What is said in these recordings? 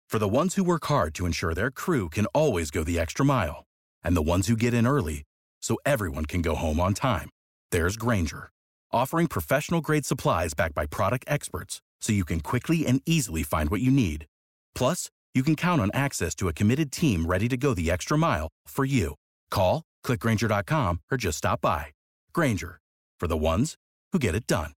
For the ones who work hard to ensure their crew can always go the extra mile, and the ones who get in early so everyone can go home on time, there's Grainger, offering professional-grade supplies backed by product experts so you can quickly and easily find what you need. Plus, you can count on access to a committed team ready to go the extra mile for you. Call, click Grainger.com, or just stop by. Grainger, for the ones who get it done.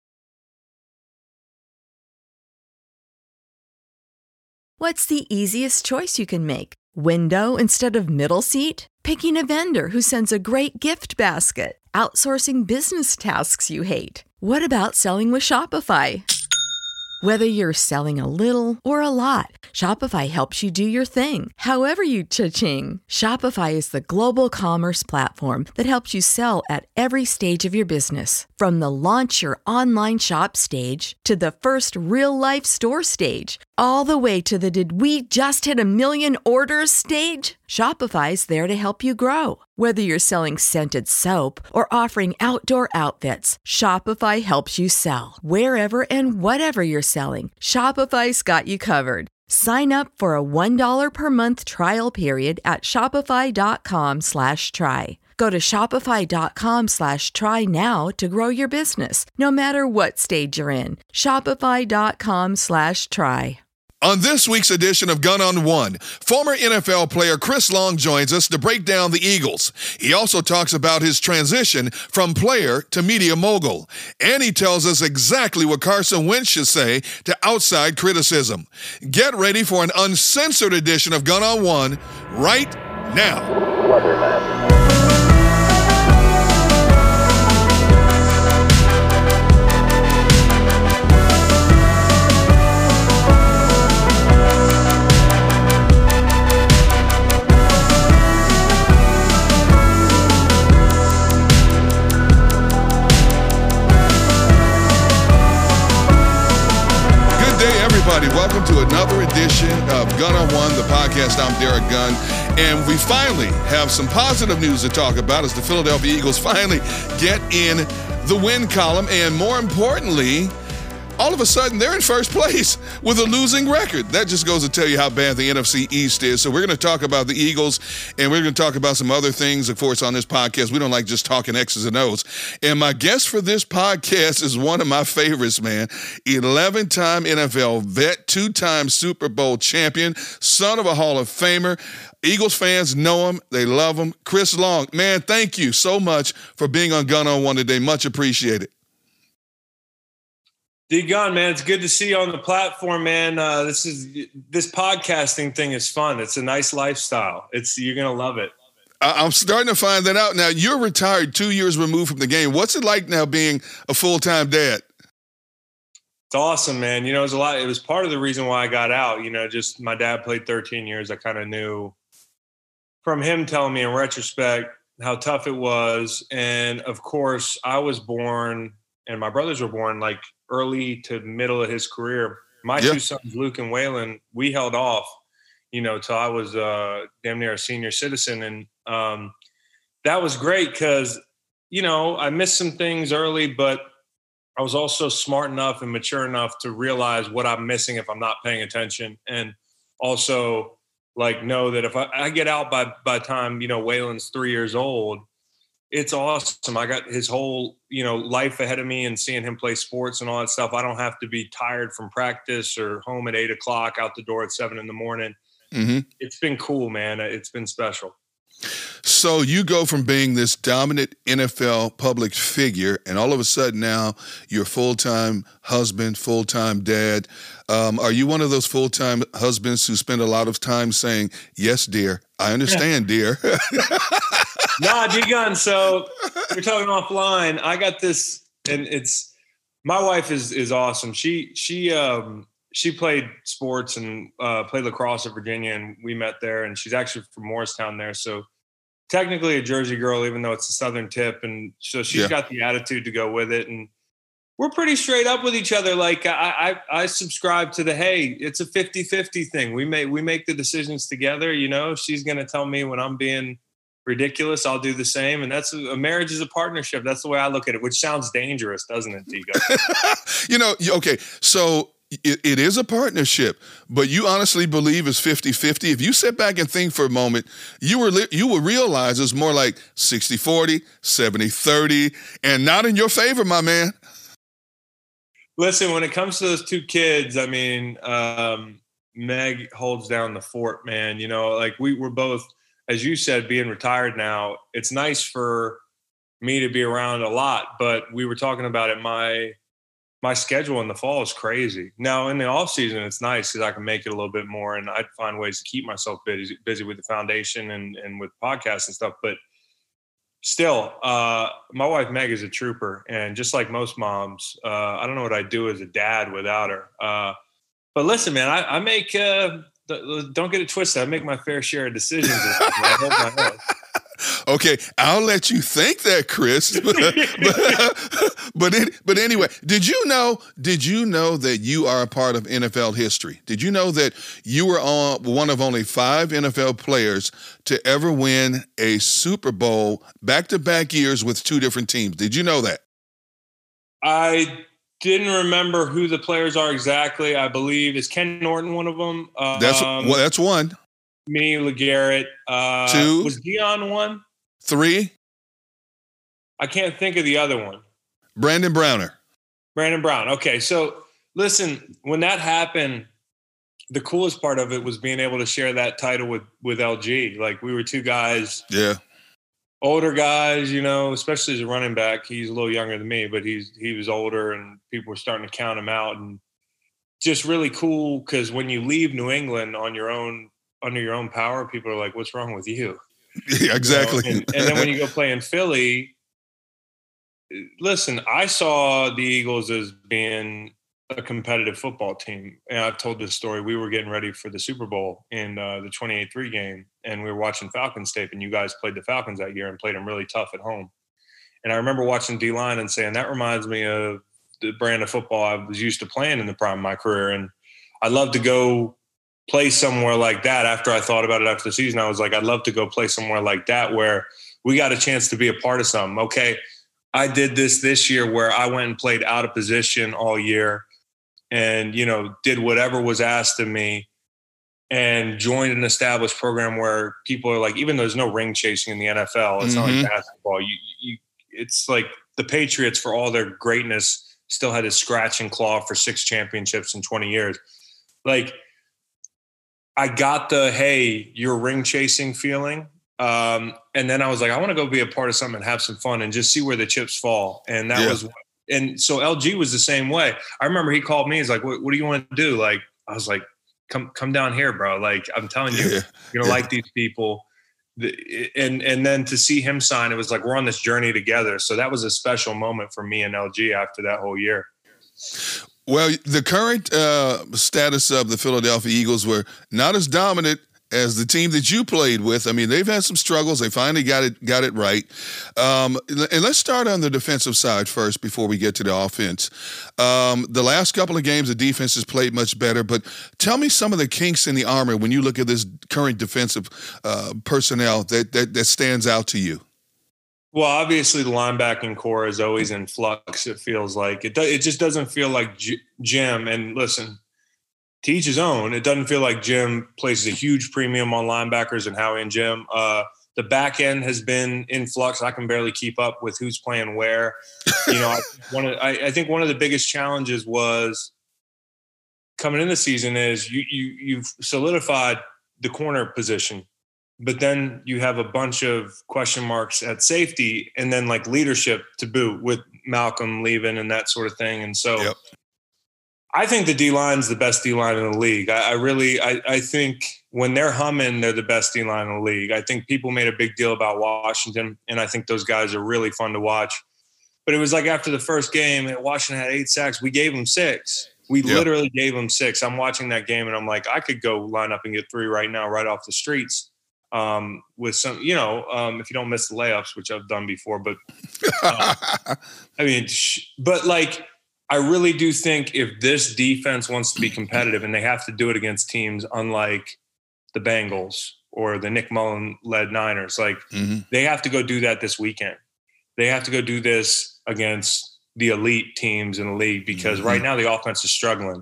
What's the easiest choice you can make? Window instead of middle seat? Picking a vendor who sends a great gift basket? Outsourcing business tasks you hate? What about selling with Shopify? Whether you're selling a little or a lot, Shopify helps you do your thing, however you cha-ching. Shopify is the global commerce platform that helps you sell at every stage of your business. From the launch your online shop stage to the first real-life store stage, all the way to the did we just hit a million orders stage. Shopify's there to help you grow. Whether you're selling scented soap or offering outdoor outfits, Shopify helps you sell. Wherever and whatever you're selling, Shopify's got you covered. Sign up for a $1 per month trial period at shopify.com/try. Go to shopify.com/try now to grow your business, no matter what stage you're in. Shopify.com/try. On this week's edition of Gun on One, former NFL player Chris Long joins us to break down the Eagles. He also talks about his transition from player to media mogul. And he tells us exactly what Carson Wentz should say to outside criticism. Get ready for an uncensored edition of Gun on One right now. Welcome to another edition of Gun on One, the podcast. I'm Derek Gunn, and we finally have some positive news to talk about as the Philadelphia Eagles finally get in the win column, and more importantly, all of a sudden, they're in first place with a losing record. That just goes to tell you how bad the NFC East is. So we're going to talk about the Eagles, and we're going to talk about some other things, of course, on this podcast. We don't like just talking X's and O's. And my guest for this podcast is one of my favorites, man. 11-time NFL vet, 2-time Super Bowl champion, son of a Hall of Famer. Eagles fans know him. They love him. Chris Long, man, thank you so much for being on Gun on One today. Much appreciated. D-Gun, man, it's good to see you on the platform, man. This podcasting thing is fun. It's a nice lifestyle. You're gonna love it. I'm starting to find that out now. You're retired, 2 years removed from the game. What's it like now being a full-time dad? It's awesome, man. You know, it was part of the reason why I got out. You know, just my dad played 13 years. I kind of knew from him telling me in retrospect how tough it was. And of course, I was born, and my brothers were born like early to middle of his career. My two sons, Luke and Waylon, we held off, you know, till I was damn near a senior citizen. And that was great because, you know, I missed some things early, but I was also smart enough and mature enough to realize what I'm missing if I'm not paying attention. And also, like, know that if I get out by the time, you know, Waylon's 3 years old, it's awesome. I got his whole, you know, life ahead of me and seeing him play sports and all that stuff. I don't have to be tired from practice or home at 8 o'clock, out the door at 7 in the morning. Mm-hmm. It's been cool, man. It's been special. So you go from being this dominant NFL public figure, and all of a sudden now you're full-time husband, full-time dad. Are you one of those full-time husbands who spend a lot of time saying, yes, dear, I understand, dear? Nah, D-Gun. So we're talking offline. I got this, and my wife is awesome. She played sports and played lacrosse at Virginia, and we met there. And she's actually from Morristown there, so technically a Jersey girl, even though it's the southern tip. And so she's got the attitude to go with it. And we're pretty straight up with each other. Like I subscribe to hey, it's a 50-50 thing. We make the decisions together. You know, she's gonna tell me when I'm being ridiculous, I'll do the same. And that's a marriage is a partnership. That's the way I look at it, which sounds dangerous, doesn't it, Digo? You know, okay. So It is a partnership, but you honestly believe it's 50-50. If you sit back and think for a moment, you will realize it's more like 60-40, 70-30, and not in your favor, my man. Listen, when it comes to those two kids, I mean, Meg holds down the fort, man. You know, like we're both, as you said, being retired now. It's nice for me to be around a lot, but we were talking about it. My schedule in the fall is crazy. Now in the off season, it's nice because I can make it a little bit more, and I'd find ways to keep myself busy with the foundation and with podcasts and stuff. But still, my wife Meg is a trooper, and just like most moms, I don't know what I'd do as a dad without her. But listen, man, I make don't get it twisted. I make my fair share of decisions. I hold my head. Okay, I'll let you think that, Chris. But anyway, did you know that you are a part of NFL history? Did you know that you were one of only 5 NFL players to ever win a Super Bowl back-to-back years with 2 different teams? Did you know that? I didn't remember who the players are exactly. I believe is Ken Norton one of them. That's one. Me, LeGarrette. 2. Was Dion one? 3. I can't think of the other one. Brandon Browner. Brandon Brown. Okay, so listen, when that happened, the coolest part of it was being able to share that title with LG. Like we were 2 guys. Yeah. Older guys, you know, especially as a running back. He's a little younger than me, but he was older, and people were starting to count him out. And just really cool because when you leave New England on your own, under your own power, people are like, what's wrong with you? Yeah, exactly. You know? And then when you go play in Philly, listen, I saw the Eagles as being a competitive football team. And I've told this story. We were getting ready for the Super Bowl in the 28-3 game, and we were watching Falcons tape, and you guys played the Falcons that year and played them really tough at home. And I remember watching D-line and saying, that reminds me of the brand of football I was used to playing in the prime of my career. And I'd love to go play somewhere like that. After I thought about it after the season, I was like, I'd love to go play somewhere like that where we got a chance to be a part of something. Okay, I did this year where I went and played out of position all year and, you know, did whatever was asked of me and joined an established program where people are like, even though there's no ring chasing in the NFL, it's not like basketball. It's like the Patriots, for all their greatness, still had to scratch and claw for 6 championships in 20 years. Like, I got the, hey, you're ring chasing feeling. And then I was like, I want to go be a part of something and have some fun and just see where the chips fall. And that was, and so LG was the same way. I remember he called me. He's like, what do you want to do? Like, I was like, come down here, bro. Like, I'm telling you, you're going to like these people. And then to see him sign, it was like, we're on this journey together. So that was a special moment for me and LG after that whole year. Well, the current status of the Philadelphia Eagles were not as dominant as the team that you played with. I mean, they've had some struggles. They finally got it right. And let's start on the defensive side first before we get to the offense. The last couple of games, the defense has played much better. But tell me some of the kinks in the armor when you look at this current defensive personnel that stands out to you. Well, obviously the linebacking core is always in flux. It feels like it just doesn't feel like Jim. And listen, to each his own. It doesn't feel like Jim places a huge premium on linebackers and Howie and Jim. The back end has been in flux. I can barely keep up with who's playing where. You know, I think one of the biggest challenges was coming in the season is you've solidified the corner position. But then you have a bunch of question marks at safety and then like leadership to boot with Malcolm leaving and that sort of thing. And so I think the D-line's the best D-line in the league. I think when they're humming, they're the best D-line in the league. I think people made a big deal about Washington, and I think those guys are really fun to watch. But it was like after the first game, Washington had 8 sacks. We gave them 6. We literally gave them 6. I'm watching that game, and I'm like, I could go line up and get 3 right now, right off the streets. With some, you know, if you don't miss the layups, which I've done before, but I mean, but like, I really do think if this defense wants to be competitive, and they have to do it against teams unlike the Bengals or the Nick Mullen-led Niners, like they have to go do that this weekend. They have to go do this against the elite teams in the league because right now the offense is struggling.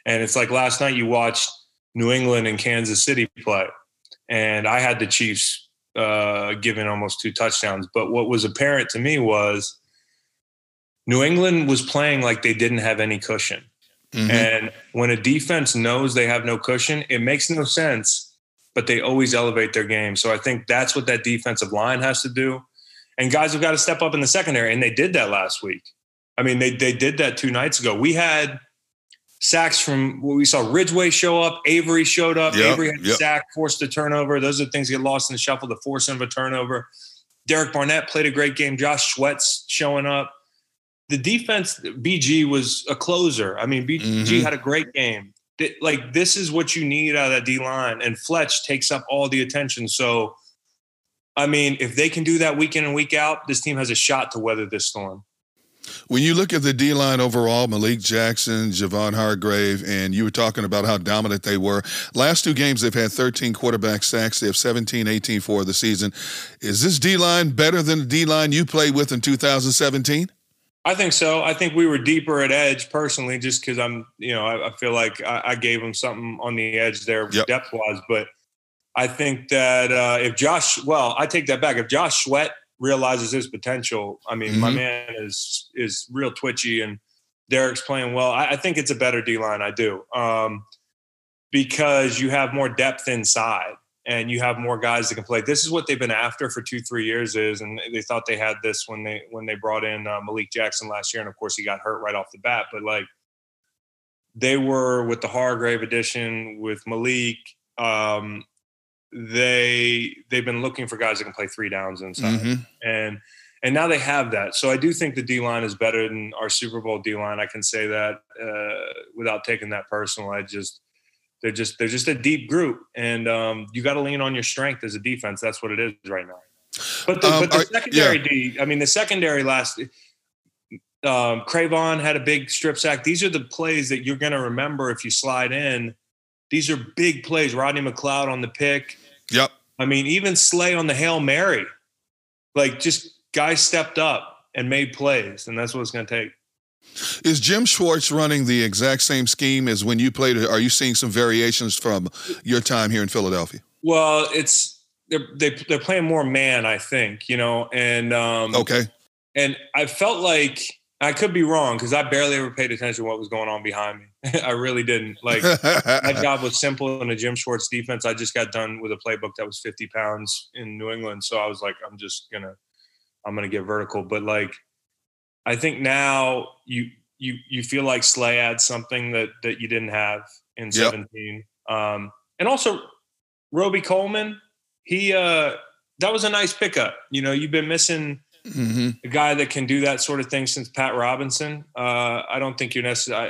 And it's like last night you watched New England and Kansas City play, and I had the Chiefs giving almost 2 touchdowns. But what was apparent to me was New England was playing like they didn't have any cushion. Mm-hmm. And when a defense knows they have no cushion, it makes no sense, but they always elevate their game. So I think that's what that defensive line has to do. And guys have got to step up in the secondary, and they did that last week. I mean, they did that 2 nights ago. We had sacks from what we saw. Ridgeway show up. Avery showed up. Avery had a sack, forced a turnover. Those are the things that get lost in the shuffle, the forcing of a turnover. Derek Barnett played a great game. Josh Sweat's showing up. The defense, BG was a closer. I mean, BG had a great game. Like, this is what you need out of that D-line, and Fletch takes up all the attention. So, I mean, if they can do that week in and week out, this team has a shot to weather this storm. When you look at the D-line overall, Malik Jackson, Javon Hargrave, and you were talking about how dominant they were. Last 2 games, they've had 13 quarterback sacks. They have 17-18 for the season. Is this D-line better than the D-line you played with in 2017? I think so. I think we were deeper at edge personally, just because I feel like I gave them something on the edge there depth-wise. But I think that I take that back. If Josh Sweat realizes his potential, I mean, my man is real twitchy, and Derek's playing well. I think it's a better D-line. I do. Because you have more depth inside, and you have more guys that can play. This is what they've been after for 2-3 years and they thought they had this when they brought in Malik Jackson last year. And of course he got hurt right off the bat, but like, they were with the Hargrave edition with Malik. They've been looking for guys that can play 3 downs inside. And now they have that. So I do think the D-line is better than our Super Bowl D-line. I can say that without taking that personal. They're just a deep group, and you got to lean on your strength as a defense. That's what it is right now. But the secondary D, I mean, the secondary last Cravon had a big strip sack. These are the plays that you're going to remember if you slide in. These are big plays. Rodney McLeod on the pick. Yep. I mean, even Slay on the Hail Mary. Like, just guys stepped up and made plays, and that's what it's going to take. Is Jim Schwartz running the exact same scheme as when you played? Are you seeing some variations from your time here in Philadelphia? Well, they're playing more man, I think, and okay. And I felt like, I could be wrong because I barely ever paid attention to what was going on behind me. I really didn't. Like, my job was simple in a Jim Schwartz defense. I just got done with a playbook that was 50 pounds in New England, so I was like, I'm gonna get vertical, but like, I think now you feel like Slay adds something that you didn't have in 17. And also Roby Coleman, that was a nice pickup. You've been missing a guy that can do that sort of thing since Pat Robinson. I don't think you're necessarily,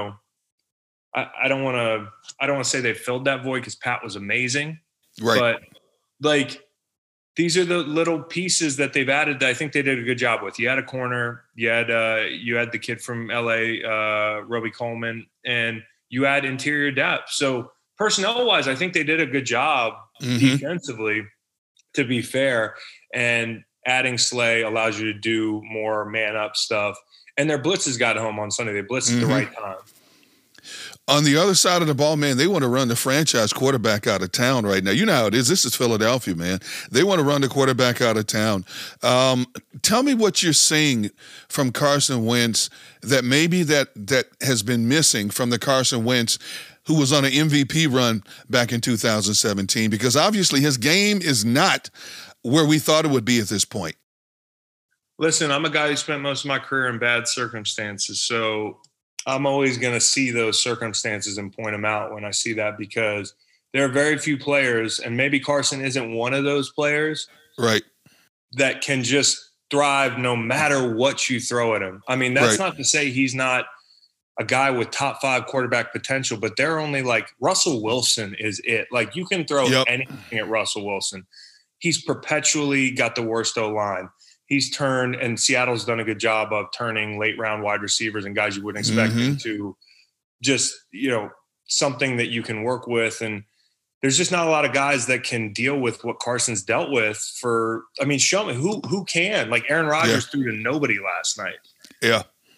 I don't want to say they filled that void because Pat was amazing. Right. But like, these are the little pieces that they've added that I think they did a good job with. You had a corner, you had the kid from LA, Roby Coleman, and you had interior depth. So personnel-wise, I think they did a good job defensively, to be fair. And adding Slay allows you to do more man-up stuff. And their blitzes got home on Sunday. They blitzed at the right time. On the other side of the ball, man, they want to run the franchise quarterback out of town right now. You know how it is. This is Philadelphia, man. They want to run the quarterback out of town. Tell me what you're seeing from Carson Wentz that maybe that has been missing from the Carson Wentz who was on an MVP run back in 2017, because obviously his game is not where we thought it would be at this point. Listen, I'm a guy who spent most of my career in bad circumstances, so I'm always going to see those circumstances and point them out when I see that, because there are very few players, and maybe Carson isn't one of those players, right, that can just thrive no matter what you throw at him. I mean, that's not to say he's not a guy with top 5 quarterback potential, but they're only like Russell Wilson is it. Like, you can throw anything at Russell Wilson. He's perpetually got the worst O-line. He's turned, and Seattle's done a good job of turning late round wide receivers and guys you wouldn't expect into just, something that you can work with. And there's just not a lot of guys that can deal with what Carson's dealt with show me who can. Like, Aaron Rodgers threw to nobody last night. Yeah.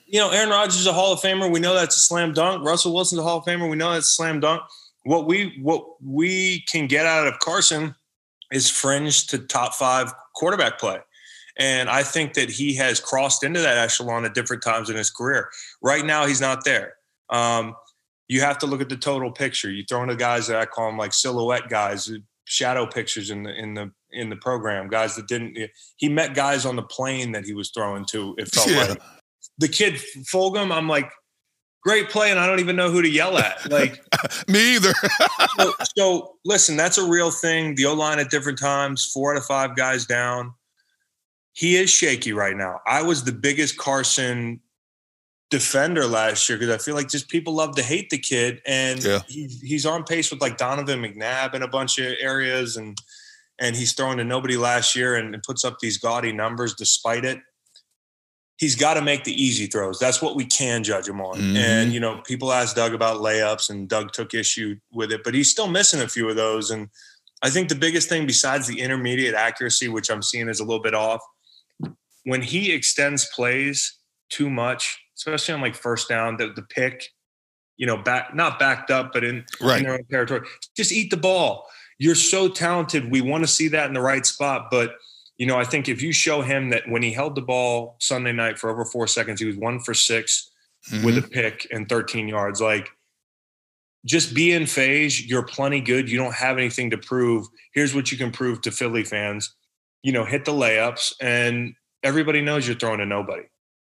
Aaron Rodgers is a Hall of Famer. We know that's a slam dunk. Russell Wilson's a Hall of Famer. We know that's a slam dunk. What we can get out of Carson is fringe to top 5 quarterback play. And I think that he has crossed into that echelon at different times in his career. Right now, he's not there. You have to look at the total picture. You throw in the guys that I call them like silhouette guys, shadow pictures in the program, guys that didn't. He met guys on the plane that he was throwing to. It felt like the kid Fulgham. I'm like, great play, and I don't even know who to yell at. Like me either. so listen, that's a real thing. The O-line at different times, 4 out of 5 guys down. He is shaky right now. I was the biggest Carson defender last year because I feel like just people love to hate the kid, and he's on pace with like Donovan McNabb in a bunch of areas, and he's throwing to nobody last year and puts up these gaudy numbers despite it. He's got to make the easy throws. That's what we can judge him on. Mm-hmm. And, people asked Doug about layups, and Doug took issue with it, but he's still missing a few of those. And I think the biggest thing besides the intermediate accuracy, which I'm seeing is a little bit off, when he extends plays too much, especially on like first down, the pick, not backed up, but in their own territory, just eat the ball. You're so talented. We want to see that in the right spot. But, I think if you show him that when he held the ball Sunday night for over 4 seconds, he was 1 for 6 with a pick and 13 yards. Like, just be in phase. You're plenty good. You don't have anything to prove. Here's what you can prove to Philly fans. Hit the layups, and everybody knows you're throwing to nobody.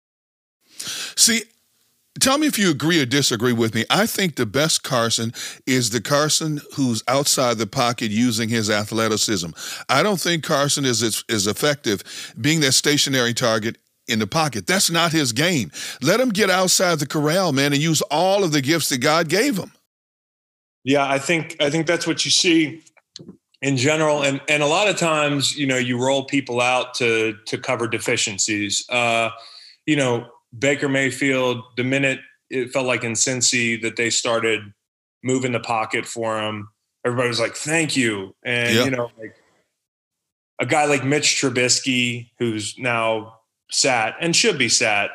See, tell me if you agree or disagree with me. I think the best Carson is the Carson who's outside the pocket using his athleticism. I don't think Carson is effective being that stationary target in the pocket. That's not his game. Let him get outside the corral, man, and use all of the gifts that God gave him. Yeah, I think that's what you see in general. And a lot of times, you roll people out to cover deficiencies. Baker Mayfield, the minute it felt like in Cincy that they started moving the pocket for him, everybody was like, thank you. And, like a guy like Mitch Trubisky, who's now sat and should be sat,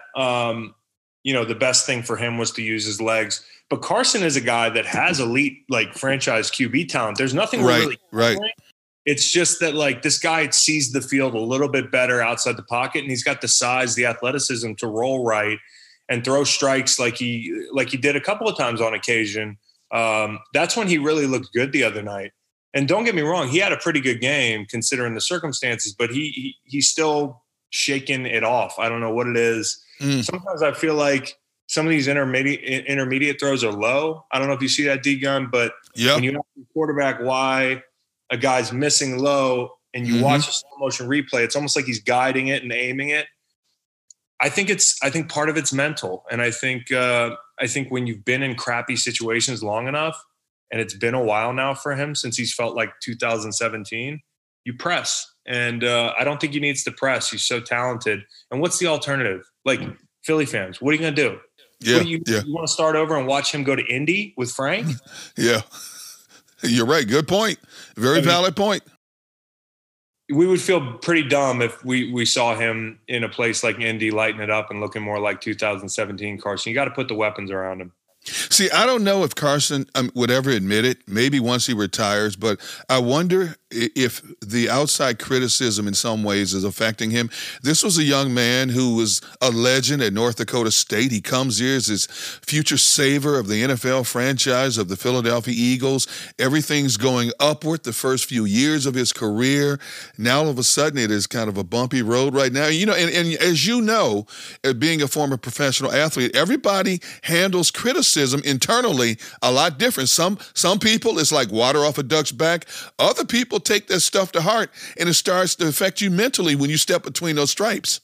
the best thing for him was to use his legs. But Carson is a guy that has elite, like franchise QB talent. There's nothing really It's just that like this guy sees the field a little bit better outside the pocket, and he's got the size, the athleticism to roll right and throw strikes like he did a couple of times on occasion. That's when he really looked good the other night. And don't get me wrong, he had a pretty good game considering the circumstances, but he's still shaking it off. I don't know what it is. Sometimes I feel like some of these intermediate throws are low. I don't know if you see that, D-Gun, but when you have a quarterback why a guy's missing low and you watch a slow motion replay, it's almost like he's guiding it and aiming it. I think part of it's mental. And I think when you've been in crappy situations long enough, and it's been a while now for him since he's felt like 2017, you press. And I don't think he needs to press. He's so talented. And what's the alternative? Like Philly fans, what are you going to do? Yeah, you want to start over and watch him go to Indy with Frank? Yeah. You're right. Good point. Very valid point. We would feel pretty dumb if we saw him in a place like Indy lighting it up and looking more like 2017 Carson. You got to put the weapons around him. See, I don't know if Carson would ever admit it, maybe once he retires, but I wonder if the outside criticism in some ways is affecting him. This was a young man who was a legend at North Dakota State. He comes here as this future saver of the NFL franchise of the Philadelphia Eagles. Everything's going upward the first few years of his career. Now, all of a sudden, it is kind of a bumpy road right now. And as you know, being a former professional athlete, everybody handles criticism internally a lot different. Some people, it's like water off a duck's back. Other people take that stuff to heart, and it starts to affect you mentally when you step between those stripes.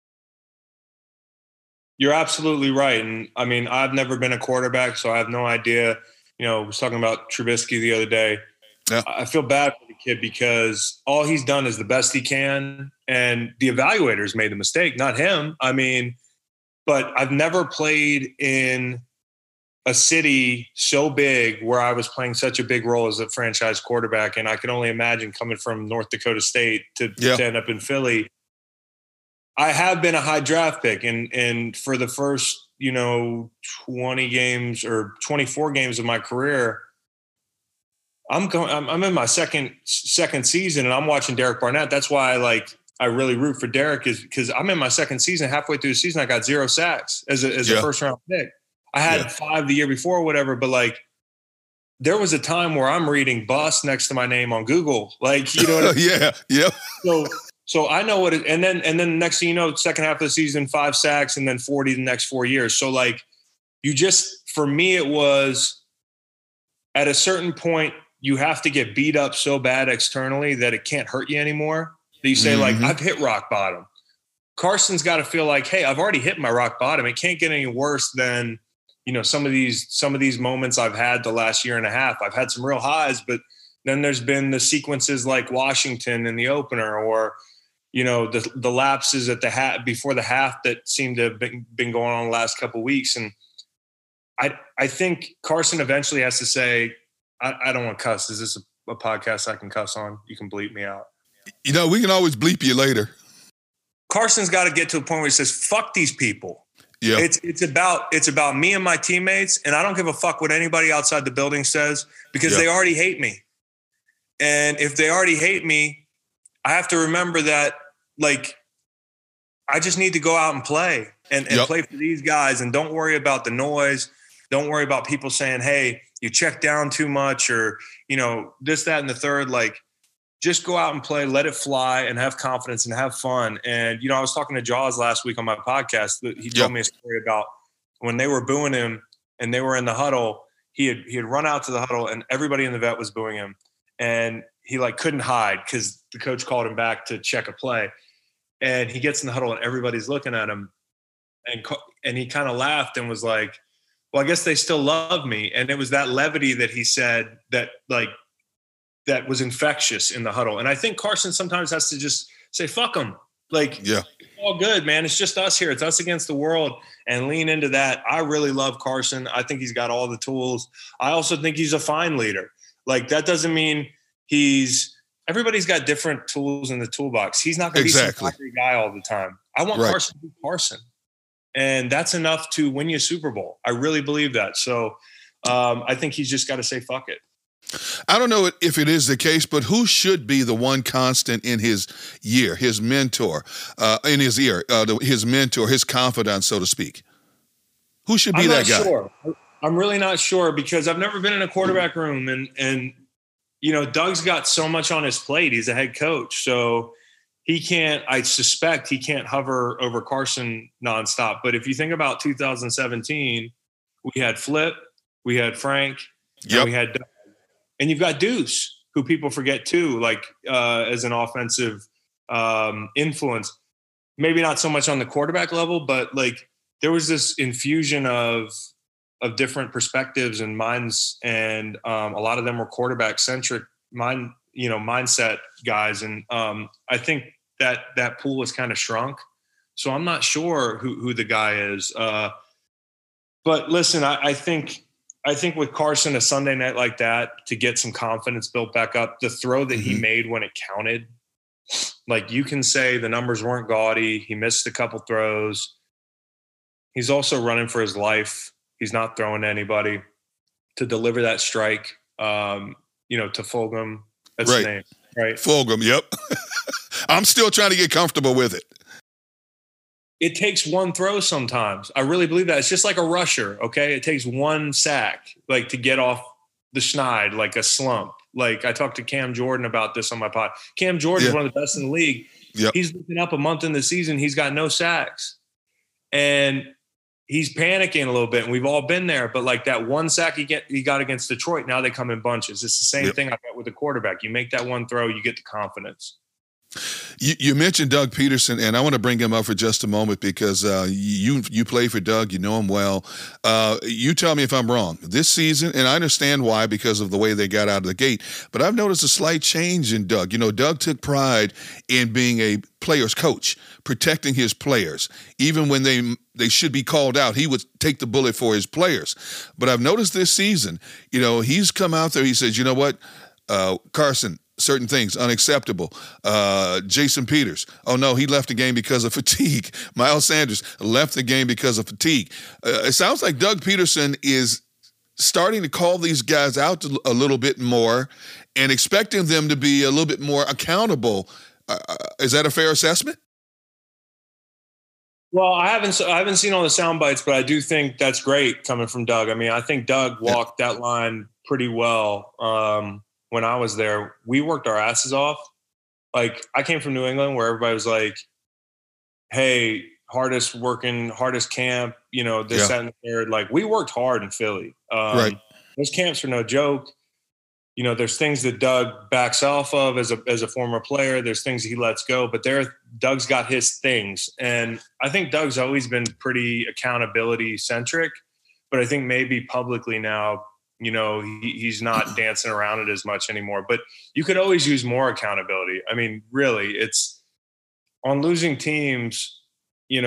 You're absolutely right. And I mean, I've never been a quarterback, so I have no idea. I was talking about Trubisky the other day. Yeah. I feel bad for the kid because all he's done is the best he can, and the evaluators made the mistake, not him. I mean, but I've never played in a city so big where I was playing such a big role as a franchise quarterback. And I can only imagine coming from North Dakota State to end up in Philly. I have been a high draft pick, and for the first 20 games or 24 games of my career, I'm in my second season, and I'm watching Derek Barnett. That's why I really root for Derek, is because I'm in my second season. Halfway through the season, I got 0 sacks as a first round pick. I had 5 the year before, or whatever, but there was a time where I'm reading bust next to my name on Google. You know what I mean? Yeah. So I know what it, and then next thing you know, second half of the season, 5 sacks and then 40 the next 4 years. So for me, it was at a certain point, you have to get beat up so bad externally that it can't hurt you anymore. That you say I've hit rock bottom. Carson's got to feel like, hey, I've already hit my rock bottom. It can't get any worse than, some of these moments I've had the last year and a half. I've had some real highs, but then there's been the sequences like Washington in the opener, or, the lapses at the before the half that seem to have been going on the last couple of weeks. And I think Carson eventually has to say, I don't want to cuss. Is this a podcast I can cuss on? You can bleep me out. We can always bleep you later. Carson's got to get to a point where he says, fuck these people. Yeah. It's about me and my teammates, and I don't give a fuck what anybody outside the building says, because they already hate me. And if they already hate me, I have to remember that, I just need to go out and play and play for these guys, and don't worry about the noise. Don't worry about people saying, hey, you check down too much, or, this, that, and the third. Just go out and play, let it fly, and have confidence and have fun. And, I was talking to Jaws last week on my podcast. He told me a story about when they were booing him and they were in the huddle. He had run out to the huddle, and everybody in the vet was booing him. And he couldn't hide because the coach called him back to check a play. And he gets in the huddle, and everybody's looking at him. And he kind of laughed and was like, well, I guess they still love me. And it was that levity that he said that that was infectious in the huddle. And I think Carson sometimes has to just say, fuck them. It's all good, man. It's just us here. It's us against the world, and lean into that. I really love Carson. I think he's got all the tools. I also think he's a fine leader. That doesn't mean everybody's got different tools in the toolbox. He's not going to be some fiery guy all the time. I want Carson to be Carson. And that's enough to win you a Super Bowl. I really believe that. So I think he's just got to say, fuck it. I don't know if it is the case, but who should be the one constant in his year, his mentor, his mentor, his confidant, so to speak? Who should be that guy? Sure. I'm really not sure, because I've never been in a quarterback room, and Doug's got so much on his plate. He's a head coach, so I suspect he can't hover over Carson nonstop. But if you think about 2017, we had Flip, we had Frank, and we had Doug. And you've got Deuce, who people forget too, as an offensive influence. Maybe not so much on the quarterback level, but there was this infusion of different perspectives and minds, and a lot of them were quarterback centric mindset guys. And I think that pool has kind of shrunk. So I'm not sure who the guy is. But listen, I think with Carson, a Sunday night like that, to get some confidence built back up, the throw that he made when it counted, you can say the numbers weren't gaudy. He missed a couple throws. He's also running for his life. He's not throwing to anybody. To deliver that strike, to Fulgham, that's his name, right? Fulgham, yep. I'm still trying to get comfortable with it. It takes one throw sometimes. I really believe that. It's just like a rusher, okay? It takes one sack, to get off the schneid, like a slump. I talked to Cam Jordan about this on my pod. Cam Jordan is one of the best in the league. Yep. He's looking up a month in the season. He's got no sacks. And he's panicking a little bit, and we've all been there. But that one sack he got against Detroit, now they come in bunches. It's the same thing I got with the quarterback. You make that one throw, you get the confidence. You mentioned Doug Peterson, and I want to bring him up for just a moment because you play for Doug. You know him well. You tell me if I'm wrong. This season, and I understand why, because of the way they got out of the gate, but I've noticed a slight change in Doug. Doug took pride in being a player's coach, protecting his players. Even when they should be called out, he would take the bullet for his players. But I've noticed this season, he's come out there, he says, you know what, Carson, certain things, unacceptable. Jason Peters, oh no, he left the game because of fatigue. Miles Sanders left the game because of fatigue. It sounds like Doug Peterson is starting to call these guys out a little bit more and expecting them to be a little bit more accountable. Is that a fair assessment? Well, I haven't seen all the sound bites, but I do think that's great coming from Doug. I mean, I think Doug walked that line pretty well. When I was there, we worked our asses off. Like, I came from New England where everybody was like, hey, hardest camp, this, that, and the third. Like, we worked hard in Philly. Right. Those camps are no joke. There's things that Doug backs off of as a former player. There's things he lets go, but Doug's got his things. And I think Doug's always been pretty accountability centric, but I think maybe publicly now, he's not dancing around it as much anymore. But you could always use more accountability. I mean, really, it's on losing teams, you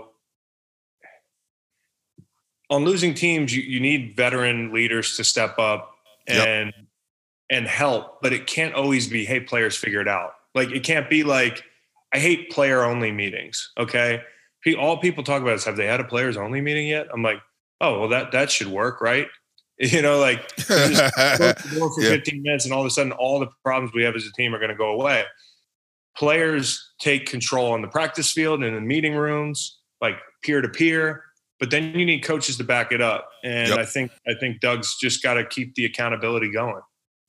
need veteran leaders to step up and help, but it can't always be, hey, players figure it out. Like, it can't be like, I hate player only meetings. Okay. All people talk about is, have they had a players only meeting yet? I'm like, oh, well, that should work. Right. Like, just go for 15 minutes and all of a sudden all the problems we have as a team are going to go away. Players take control on the practice field and in meeting rooms, like peer to peer, but then you need coaches to back it up. And I think Doug's just got to keep the accountability going.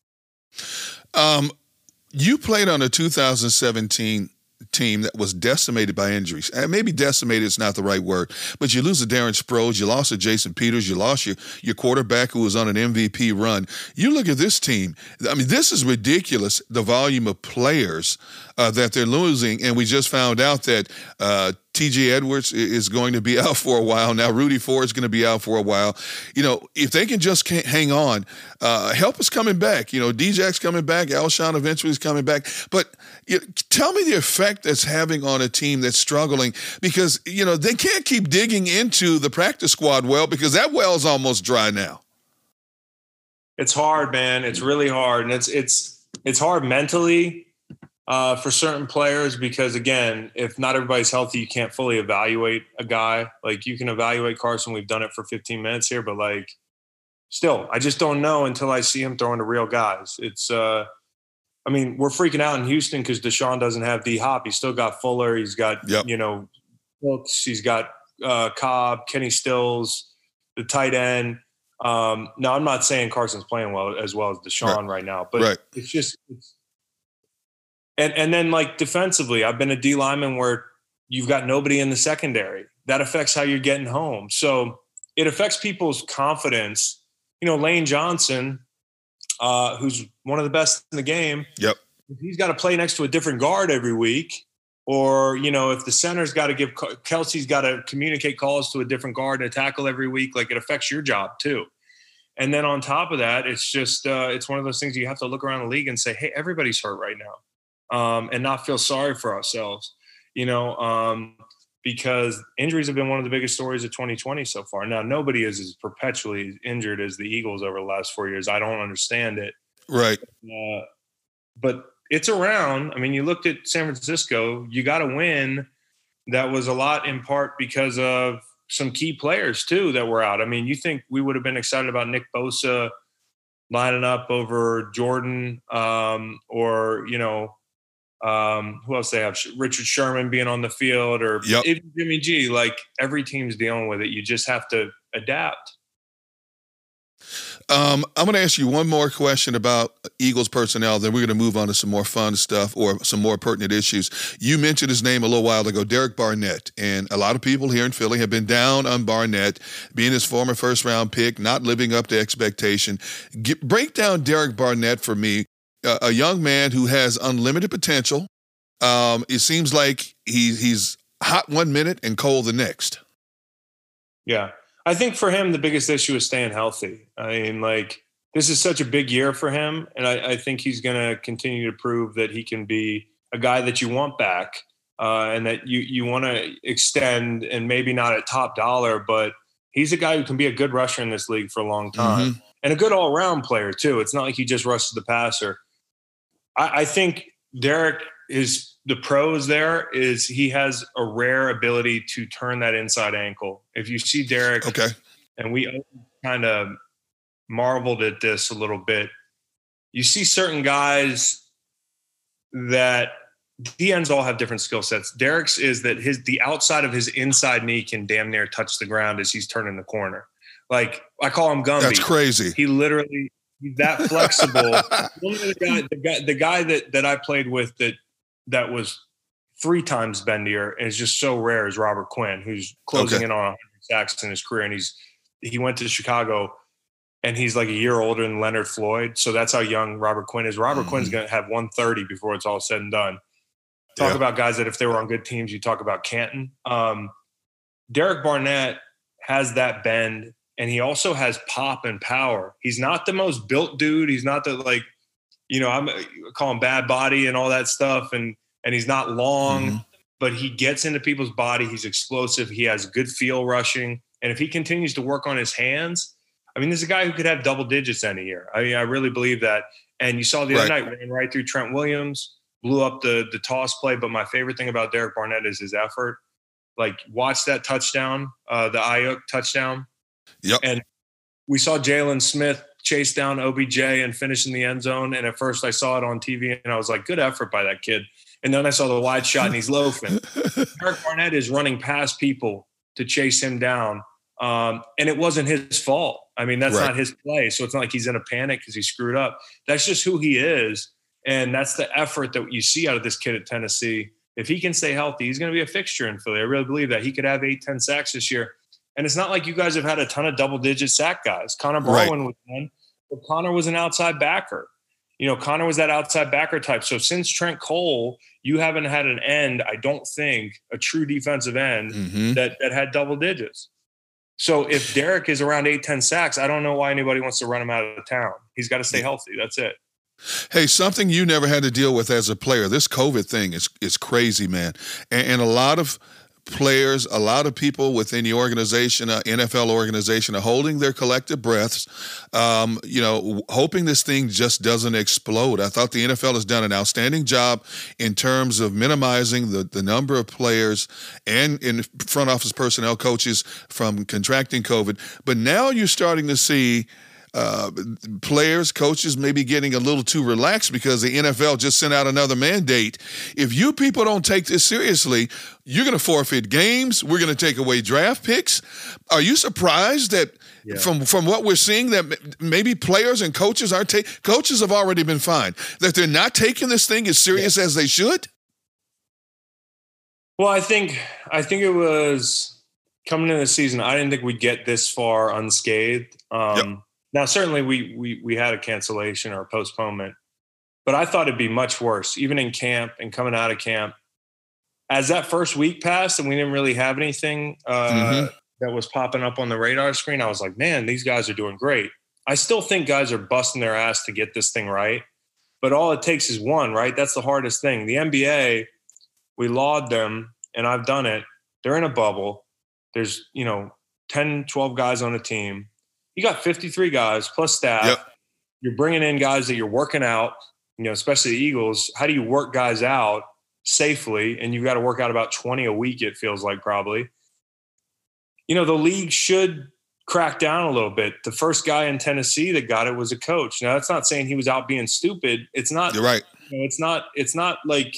You played on a 2017 team that was decimated by injuries. And maybe decimated is not the right word, but you lose to Darren Sproles, you lost to Jason Peters, you lost your quarterback who was on an MVP run. You look at this team. I mean, this is ridiculous, the volume of players that they're losing. And we just found out that T.J. Edwards is going to be out for a while. Now Rudy Ford is going to be out for a while. If they can just hang on, help is coming back. D-Jack's coming back. Alshon eventually is coming back. But tell me the effect that's having on a team that's struggling, because, they can't keep digging into the practice squad well, because that well is almost dry now. It's hard, man. It's really hard. And it's hard mentally for certain players, because, again, if not everybody's healthy, you can't fully evaluate a guy. Like, you can evaluate Carson. We've done it for 15 minutes here, but, like, still, I just don't know until I see him throwing to real guys. It's we're freaking out in Houston because Deshaun doesn't have D-Hop. He's still got Fuller. He's got, Brooks. He's got Cobb, Kenny Stills, the tight end. Now, I'm not saying Carson's playing as well as Deshaun right now, but it's just and then, like, defensively, I've been a D lineman where you've got nobody in the secondary. That affects how you're getting home. So it affects people's confidence. Lane Johnson, who's one of the best in the game. Yep. He's got to play next to a different guard every week. Or, if the center's got to Kelsey's got to communicate calls to a different guard and a tackle every week, like, it affects your job too. And then on top of that, it's just, it's one of those things you have to look around the league and say, hey, everybody's hurt right now. And not feel sorry for ourselves, because injuries have been one of the biggest stories of 2020 so far. Now, nobody is as perpetually injured as the Eagles over the last 4 years. I don't understand it. Right. But it's around. I mean, you looked at San Francisco, you got to win. That was a lot in part because of some key players too that were out. I mean, you think we would have been excited about Nick Bosa lining up over Jordan, or, who else they have? Richard Sherman being on the field, or Jimmy G. Like, every team's dealing with it. You just have to adapt. I'm going to ask you one more question about Eagles personnel, then we're going to move on to some more fun stuff or some more pertinent issues. You mentioned his name a little while ago, Derek Barnett, and a lot of people here in Philly have been down on Barnett, being his former first-round pick, not living up to expectation. Break down Derek Barnett for me, a young man who has unlimited potential. It seems like he's hot one minute and cold the next. Yeah. I think for him, the biggest issue is staying healthy. I mean, like, this is such a big year for him. And I think he's going to continue to prove that he can be a guy that you want back, and that you want to extend, and maybe not at top dollar, but he's a guy who can be a good rusher in this league for a long time, and a good all-around player too. It's not like he just rushes the passer. I think Derek is the pros there is he has a rare ability to turn that inside ankle. If you see Derek, okay, and we kind of marveled at this a little bit, you see certain guys that DNs all have different skill sets. Derek's is that the outside of his inside knee can damn near touch the ground as he's turning the corner. Like I call him Gumby. That's crazy. He literally he's that flexible. the guy that I played with that was 3 times bendier and is just so rare is Robert Quinn, who's closing in on 100 sacks in his career, and he went to Chicago. And he's like a year older than Leonard Floyd. So that's how young Robert Quinn is. Robert Quinn's going to have 130 before it's all said and done. Talk about guys that if they were on good teams, you talk about Canton. Derek Barnett has that bend, and he also has pop and power. He's not the most built dude. He's not the I call him bad body and all that stuff. And he's not long, but he gets into people's body. He's explosive. He has good feel rushing. And if he continues to work on his hands, I mean, there's a guy who could have double digits any year. I mean, I really believe that. And you saw the other night, ran right through Trent Williams, blew up the toss play. But my favorite thing about Derek Barnett is his effort. Like, watch that touchdown, the Ayuk touchdown. Yep. And we saw Jalen Smith chase down OBJ and finish in the end zone. And at first I saw it on TV and I was like, good effort by that kid. And then I saw the wide shot and he's loafing. Derek Barnett is running past people to chase him down. And it wasn't his fault. I mean, that's not his play. So it's not like he's in a panic because he screwed up. That's just who he is. And that's the effort that you see out of this kid at Tennessee. If he can stay healthy, he's going to be a fixture in Philly. I really believe that. He could have 8-10 sacks this year. And it's not like you guys have had a ton of double-digit sack guys. Connor Barwin was one, but Connor was an outside backer. You know, Connor was that outside backer type. So since Trent Cole, you haven't had an end, I don't think, a true defensive end that had double digits. So if Derek is around 8-10 sacks, I don't know why anybody wants to run him out of town. He's got to stay healthy. That's it. Hey, something you never had to deal with as a player. This COVID thing is crazy, man. And a lot of players, a lot of people within the organization, NFL organization, are holding their collective breaths, hoping this thing just doesn't explode. I thought the NFL has done an outstanding job in terms of minimizing the number of players and in front office personnel, coaches from contracting COVID. But now you're starting to see players, coaches maybe getting a little too relaxed because the NFL just sent out another mandate. If you people don't take this seriously, you're going to forfeit games. We're going to take away draft picks. Are you surprised that from what we're seeing that maybe players and coaches aren't coaches have already been fined, that they're not taking this thing as serious as they should? Well, I think it was coming into the season. I didn't think we'd get this far unscathed. Now, certainly we had a cancellation or a postponement, but I thought it'd be much worse, even in camp and coming out of camp. As that first week passed and we didn't really have anything that was popping up on the radar screen, I was like, man, these guys are doing great. I still think guys are busting their ass to get this thing right, but all it takes is one, right? That's the hardest thing. The NBA, we laud them, and I've done it. They're in a bubble. There's, 10, 12 guys on a team. You got 53 guys plus staff. Yep. You're bringing in guys that you're working out, especially the Eagles. How do you work guys out safely? And you've got to work out about 20 a week, it feels like probably. The league should crack down a little bit. The first guy in Tennessee that got it was a coach. Now, that's not saying he was out being stupid. It's not. You're right. It's not like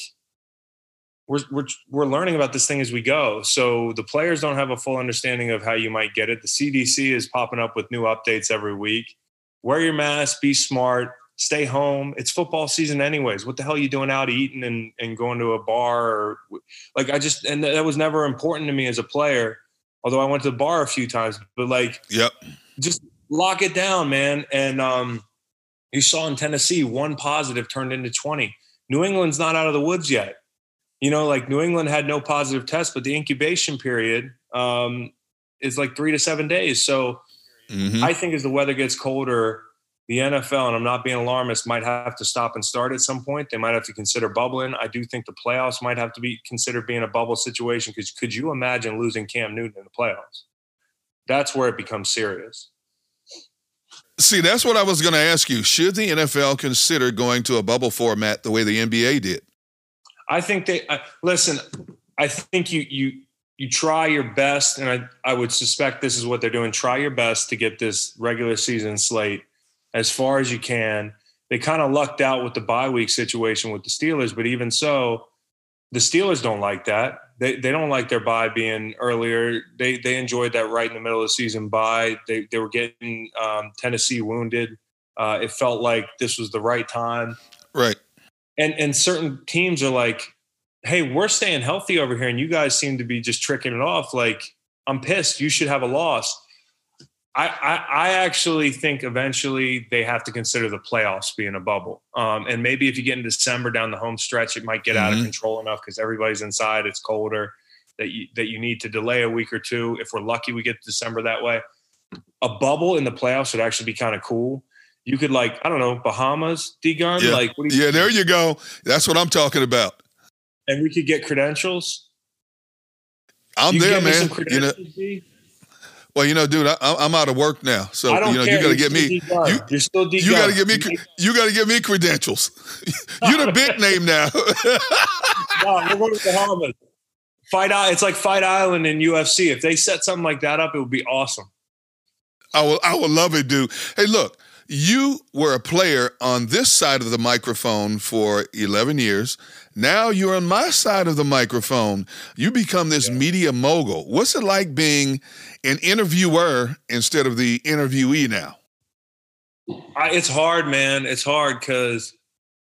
we're learning about this thing as we go. So the players don't have a full understanding of how you might get it. The CDC is popping up with new updates every week. Wear your mask, be smart, stay home. It's football season anyways. What the hell are you doing out eating and going to a bar? Or and that was never important to me as a player, although I went to the bar a few times, but just lock it down, man. And you saw in Tennessee, 1 positive turned into 20. New England's not out of the woods yet. New England had no positive tests, but the incubation period is like 3 to 7 days. So I think as the weather gets colder, the NFL, and I'm not being alarmist, might have to stop and start at some point. They might have to consider bubbling. I do think the playoffs might have to be considered being a bubble situation, because could you imagine losing Cam Newton in the playoffs? That's where it becomes serious. See, that's what I was going to ask you. Should the NFL consider going to a bubble format the way the NBA did? I think listen. I think you try your best, and I would suspect this is what they're doing. Try your best to get this regular season slate as far as you can. They kind of lucked out with the bye week situation with the Steelers, but even so, the Steelers don't like that. They don't like their bye being earlier. They enjoyed that right in the middle of the season bye. They were getting Tennessee wounded. It felt like this was the right time. Right. And certain teams are like, hey, we're staying healthy over here, and you guys seem to be just tricking it off. Like, I'm pissed. You should have a loss. I actually think eventually they have to consider the playoffs being a bubble. And maybe if you get in December down the home stretch, it might get out of control enough because everybody's inside. It's colder that you need to delay a week or two. If we're lucky, we get to December that way. A bubble in the playoffs would actually be kind of cool. You could, like, I don't know, Bahamas, D-Gun? Yeah. Like, what do you There you go. That's what I'm talking about. And we could get credentials. I'm there, man. Well, dude, I'm out of work now, so I don't care. You got to get me. You're still D-Gun. You got to get me. You got to give me credentials. You're the big name now. No, we're going to Bahamas. It's like Fight Island in UFC. If they set something like that up, it would be awesome. I would love it, dude. Hey, look, you were a player on this side of the microphone for 11 years. Now you're on my side of the microphone. You become this media mogul. What's it like being an interviewer instead of the interviewee now? It's hard, man. It's hard because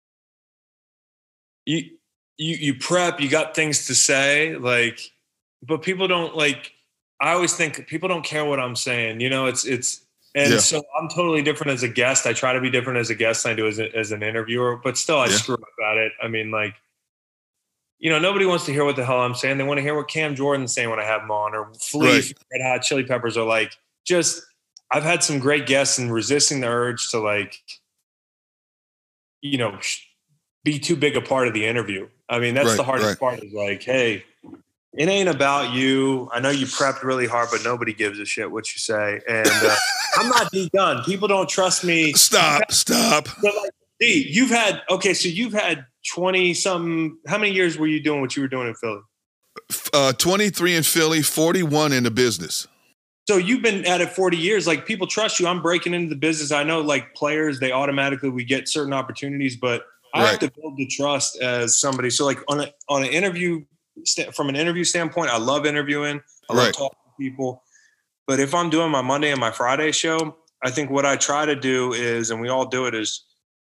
you prep, you got things to say, like, but people don't like. I always think people don't care what I'm saying. So I'm totally different as a guest. I try to be different as a guest than I do as an interviewer, but still I screw up at it. I mean, like, nobody wants to hear what the hell I'm saying. They want to hear what Cam Jordan's saying when I have him on, or Flea from Red Hot Chili Peppers, or like, I've had some great guests, and resisting the urge to, like, be too big a part of the interview. I mean, that's the hardest part, is like, hey, it ain't about you. I know you prepped really hard, but nobody gives a shit what you say. And I'm not D-Gun. People don't trust me. Stop. But like, D, you've had 20-something. How many years were you doing what you were doing in Philly? 23 in Philly, 41 in the business. So you've been at it 40 years. Like, people trust you. I'm breaking into the business. I know, like, players, we get certain opportunities, but I have to build the trust as somebody. So, like, on an interview, from an interview standpoint, I love interviewing. I love talking to people. But if I'm doing my Monday and my Friday show, I think what I try to do is, and we all do it, is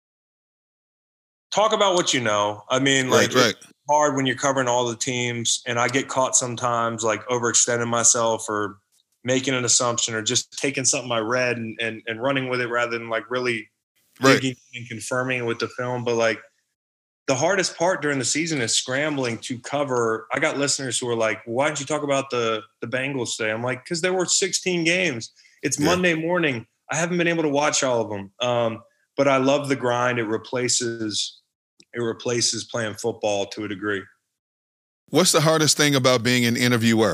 talk about what you know. I mean, like, it's hard when you're covering all the teams, and I get caught sometimes, like, overextending myself or making an assumption or just taking something I read and running with it rather than, like, really digging and confirming it with the film. But, like, the hardest part during the season is scrambling to cover. I got listeners who are like, why didn't you talk about the Bengals today? I'm like, because there were 16 games. It's Monday morning. I haven't been able to watch all of them. But I love the grind. It replaces playing football to a degree. What's the hardest thing about being an interviewer?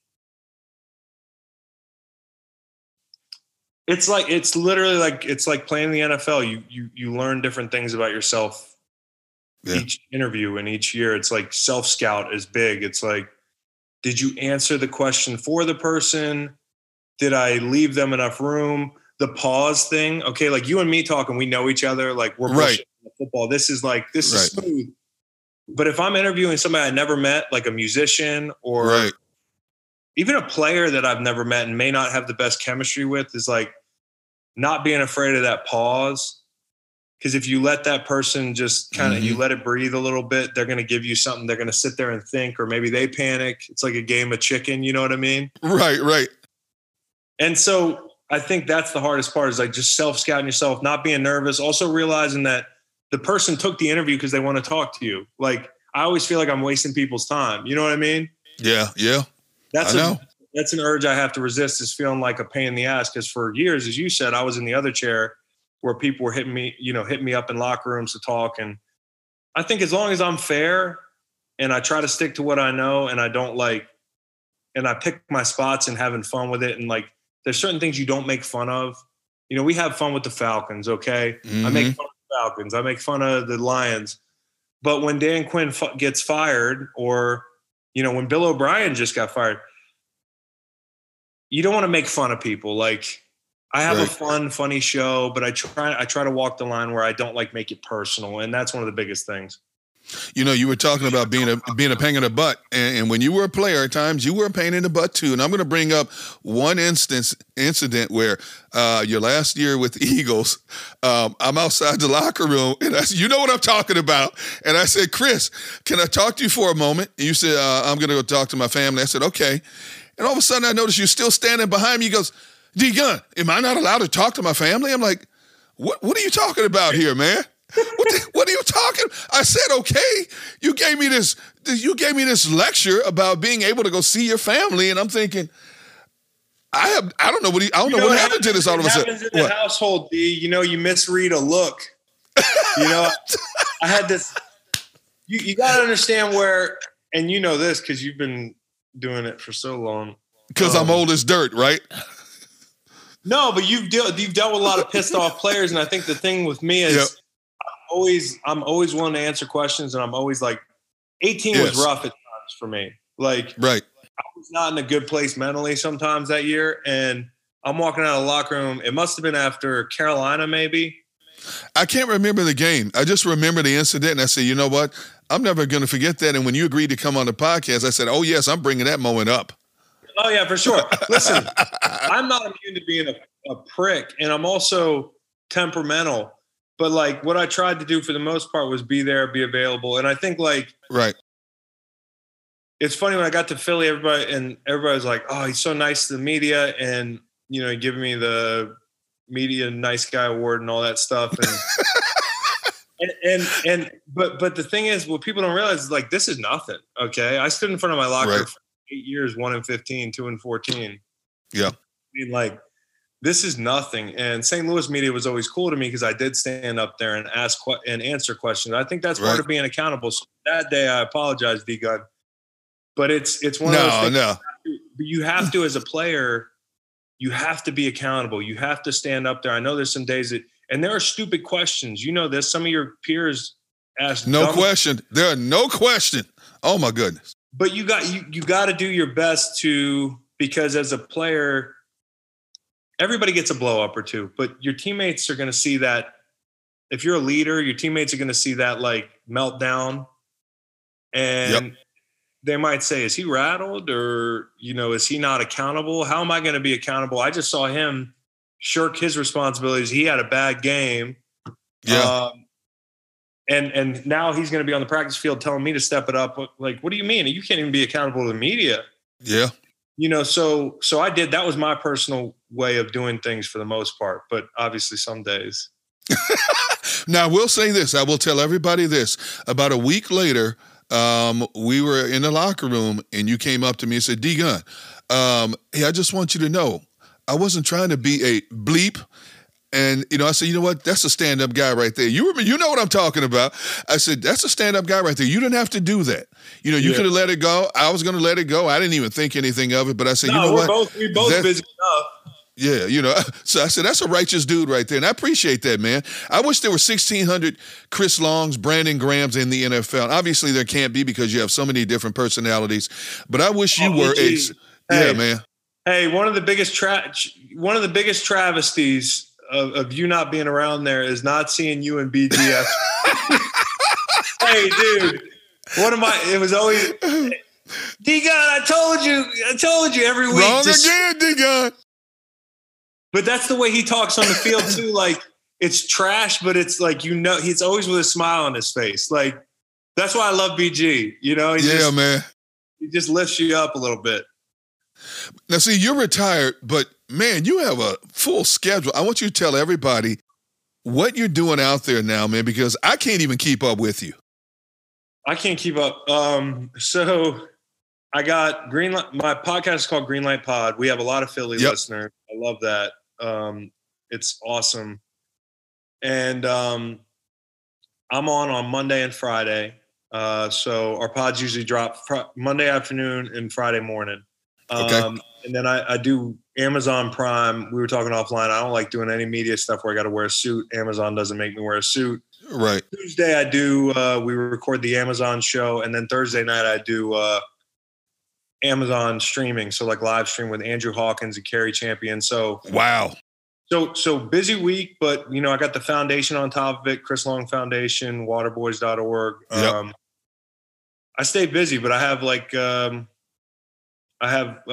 It's literally like playing the NFL. You learn different things about yourself each interview and each year. It's like self-scout is big. It's like, did you answer the question for the person? Did I leave them enough room? The pause thing. Okay, like you and me talking, we know each other. Like, we're pushing football. This is smooth. But if I'm interviewing somebody I never met, like a musician or even a player that I've never met and may not have the best chemistry with, is like not being afraid of that pause. Because if you let that person just kind of, you let it breathe a little bit, they're going to give you something. They're going to sit there and think, or maybe they panic. It's like a game of chicken. You know what I mean? Right. And so I think that's the hardest part, is like just self-scouting yourself, not being nervous. Also realizing that the person took the interview because they want to talk to you. Like, I always feel like I'm wasting people's time. You know what I mean? Yeah. That's an urge I have to resist, is feeling like a pain in the ass. Because for years, as you said, I was in the other chair where people were hitting me up in locker rooms to talk. And I think as long as I'm fair and I try to stick to what I know, and I don't and I pick my spots and having fun with it. And like, there's certain things you don't make fun of. we have fun with the Falcons, okay? Mm-hmm. I make fun of the Falcons. I make fun of the Lions. But when Dan Quinn gets fired, or, when Bill O'Brien just got fired, you don't want to make fun of people. Like, I have a funny show, but I try to walk the line where I don't make it personal, and that's one of the biggest things. You were talking about being a pain in the butt, and when you were a player, at times you were a pain in the butt too. And I'm going to bring up one incident where your last year with the Eagles, I'm outside the locker room, and I said, "You know what I'm talking about?" And I said, "Chris, can I talk to you for a moment?" And you said, "I'm going to go talk to my family." I said, "Okay." And all of a sudden, I noticed you're still standing behind me. He goes, "D Gun, am I not allowed to talk to my family?" I'm like, "What are you talking about here, man? What are you talking?" I said, "Okay." You gave me this lecture about being able to go see your family, and I'm thinking, I don't know what happened to this all of a sudden. Happens in the household, D. You misread a look. I had this. You got to understand where, and you know this because you've been doing it for so long. Because I'm old as dirt, right? No, but you've dealt with a lot of pissed off players, and I think the thing with me is I'm always willing to answer questions, and I'm always 18 was rough at times for me. Right. I was not in a good place mentally sometimes that year, and I'm walking out of the locker room. It must have been after Carolina, maybe. I can't remember the game. I just remember the incident, and I said, you know what? I'm never going to forget that. And when you agreed to come on the podcast, I said, oh, yes, I'm bringing that moment up. Oh, yeah, for sure. Listen, I'm not immune to being a prick, and I'm also temperamental. But, what I tried to do for the most part was be there, be available. And I think, right. It's funny when I got to Philly, everybody was like, oh, he's so nice to the media. And, giving me the media nice guy award and all that stuff. And but the thing is, what people don't realize is this is nothing. Okay. I stood in front of my locker for 8 years, 1-15, 2-14. Yeah. This is nothing. And St. Louis media was always cool to me because I did stand up there and ask and answer questions. I think that's part of being accountable. So that day, I apologize, D-Gun. But it's one of those things. No. You have to, as a player, you have to be accountable. You have to stand up there. I know there's some days and there are stupid questions. This. Some of your peers ask. No question. There are no question. Oh my goodness. But you got to do your best because as a player, everybody gets a blow up or two, but your teammates are going to see that. If you're a leader, your teammates are going to see that meltdown, and they might say, is he rattled, or, is he not accountable? How am I going to be accountable? I just saw him shirk his responsibilities. He had a bad game. Yeah. And now he's going to be on the practice field telling me to step it up. What do you mean? You can't even be accountable to the media. Yeah. So I did. That was my personal way of doing things for the most part, but obviously some days. Now, I will say this. I will tell everybody this. About a week later, we were in the locker room, and you came up to me and said, D-Gun, hey, I just want you to know, I wasn't trying to be a bleep. And, I said, you know what? That's a stand-up guy right there. You know what I'm talking about. I said, that's a stand-up guy right there. You didn't have to do that. You could have let it go. I was going to let it go. I didn't even think anything of it. But I said, you know what? We're both busy enough. Yeah, so I said, that's a righteous dude right there. And I appreciate that, man. I wish there were 1,600 Chris Longs, Brandon Grahams in the NFL. And obviously, there can't be because you have so many different personalities. But I wish you were yeah, man. Hey, one of the biggest travesties of you not being around there is not seeing you in BGS. Hey, dude, it was always D-Gun. I told you every week. Wrong again, D-Gun. But that's the way he talks on the field too. It's trash, but it's he's always with a smile on his face. That's why I love BG. Man. He just lifts you up a little bit. Now, see, you're retired, but man, you have a full schedule. I want you to tell everybody what you're doing out there now, man, because I can't even keep up with you. I can't keep up. So I got my podcast is called Greenlight Pod. We have a lot of Philly listeners. I love that. It's awesome. And I'm on Monday and Friday. So our pods usually drop Monday afternoon and Friday morning. Okay. And then I do Amazon Prime, we were talking offline. I don't like doing any media stuff where I got to wear a suit. Amazon doesn't make me wear a suit. Right. Tuesday I do, we record the Amazon show. And then Thursday night I do Amazon streaming. So like live stream with Andrew Hawkins and Carrie Champion. So wow. So busy week, but I got the foundation on top of it, Chris Long Foundation, waterboys.org. Yep. I stay busy, but I have I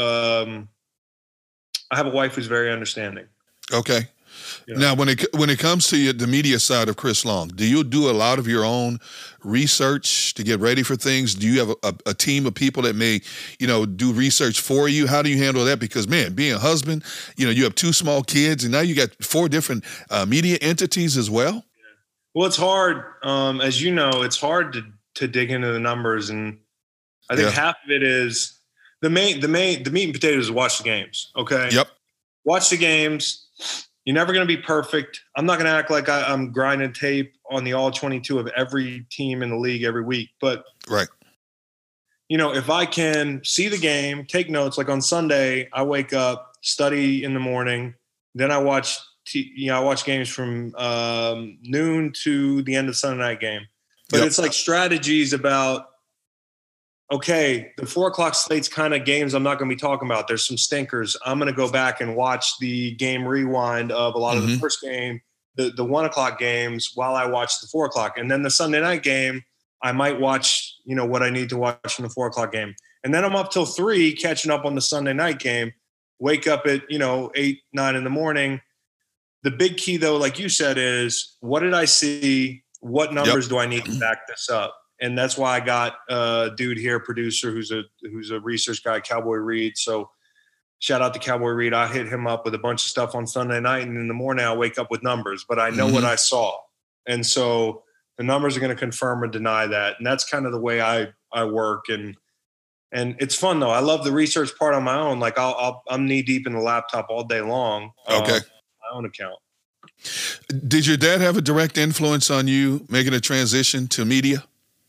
have a wife who's very understanding. Okay. Now, when it comes to the media side of Chris Long, do you do a lot of your own research to get ready for things? Do you have a team of people that may, do research for you? How do you handle that? Because, man, being a husband, you have 2 small kids, and now you got 4 different media entities as well. Well, it's hard. As you know, it's hard to dig into the numbers, and I think half of it is the meat and potatoes is watch the games. Okay. Yep. Watch the games. You're never going to be perfect. I'm not going to act like I'm grinding tape on the all 22 of every team in the league every week. But, right. If I can see the game, take notes, like on Sunday, I wake up, study in the morning. Then I watch, I watch games from noon to the end of the Sunday night game. But it's like strategies about, okay, the 4:00 slate's kind of games I'm not going to be talking about. There's some stinkers. I'm going to go back and watch the game rewind of a lot of the first game, the 1:00 games while I watch the 4:00. And then the Sunday night game, I might watch, what I need to watch from the 4:00 game. And then I'm up till 3 catching up on the Sunday night game, wake up at, 8, 9 in the morning. The big key though, like you said, is what did I see? What numbers do I need to back this up? And that's why I got a dude here, producer, who's a research guy, Cowboy Reed. So shout out to Cowboy Reed. I hit him up with a bunch of stuff on Sunday night, and in the morning I wake up with numbers, but I know what I saw. And so the numbers are going to confirm or deny that. And that's kind of the way I work. And it's fun though. I love the research part on my own. Like I'm knee deep in the laptop all day long. Okay. My own account. Did your dad have a direct influence on you making a transition to media?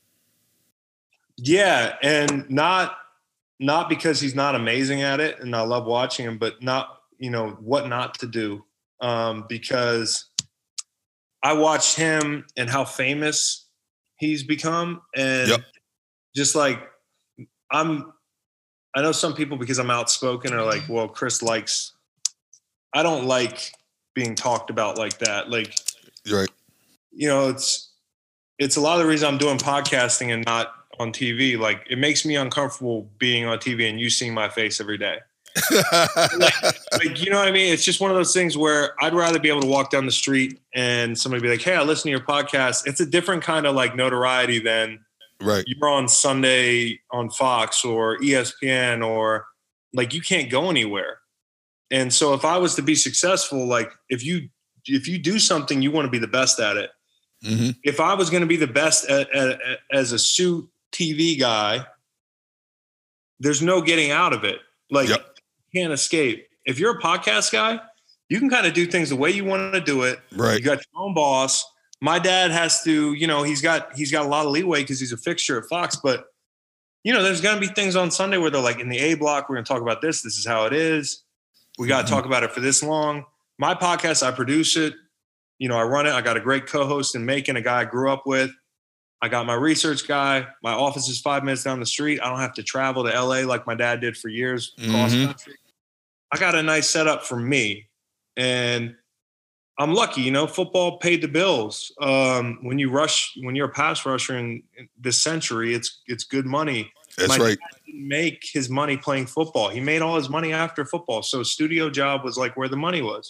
Yeah, and not because he's not amazing at it, and I love watching him, but not, what not to do. Because I watched him and how famous he's become, and just like I know some people, because I'm outspoken, are like, well, Chris likes. I don't like being talked about like that. Like, right. It's a lot of the reason I'm doing podcasting and not on TV. Like, it makes me uncomfortable being on TV and you seeing my face every day. like, you know what I mean? It's just one of those things where I'd rather be able to walk down the street and somebody be like, hey, I listen to your podcast. It's a different kind of like notoriety than you're on Sunday on Fox or ESPN, or like you can't go anywhere. And so if I was to be successful, like if you do something, you want to be the best at it. Mm-hmm. If I was going to be the best as a suit TV guy, there's no getting out of it. Like, you can't escape. If you're a podcast guy, you can kind of do things the way you want to do it. Right. You got your own boss. My dad has to, he's got a lot of leeway because he's a fixture at Fox. But, there's going to be things on Sunday where they're like, in the A block, we're going to talk about this. This is how it is. We got to talk about it for this long. My podcast, I produce it. I run it. I got a great co-host in Macon, a guy I grew up with. I got my research guy. My office is 5 minutes down the street. I don't have to travel to LA like my dad did for years across country. I got a nice setup for me. And I'm lucky, football paid the bills. When you're a pass rusher in this century, it's good money. That's my right. dad didn't make his money playing football. He made all his money after football. So studio job was like where the money was.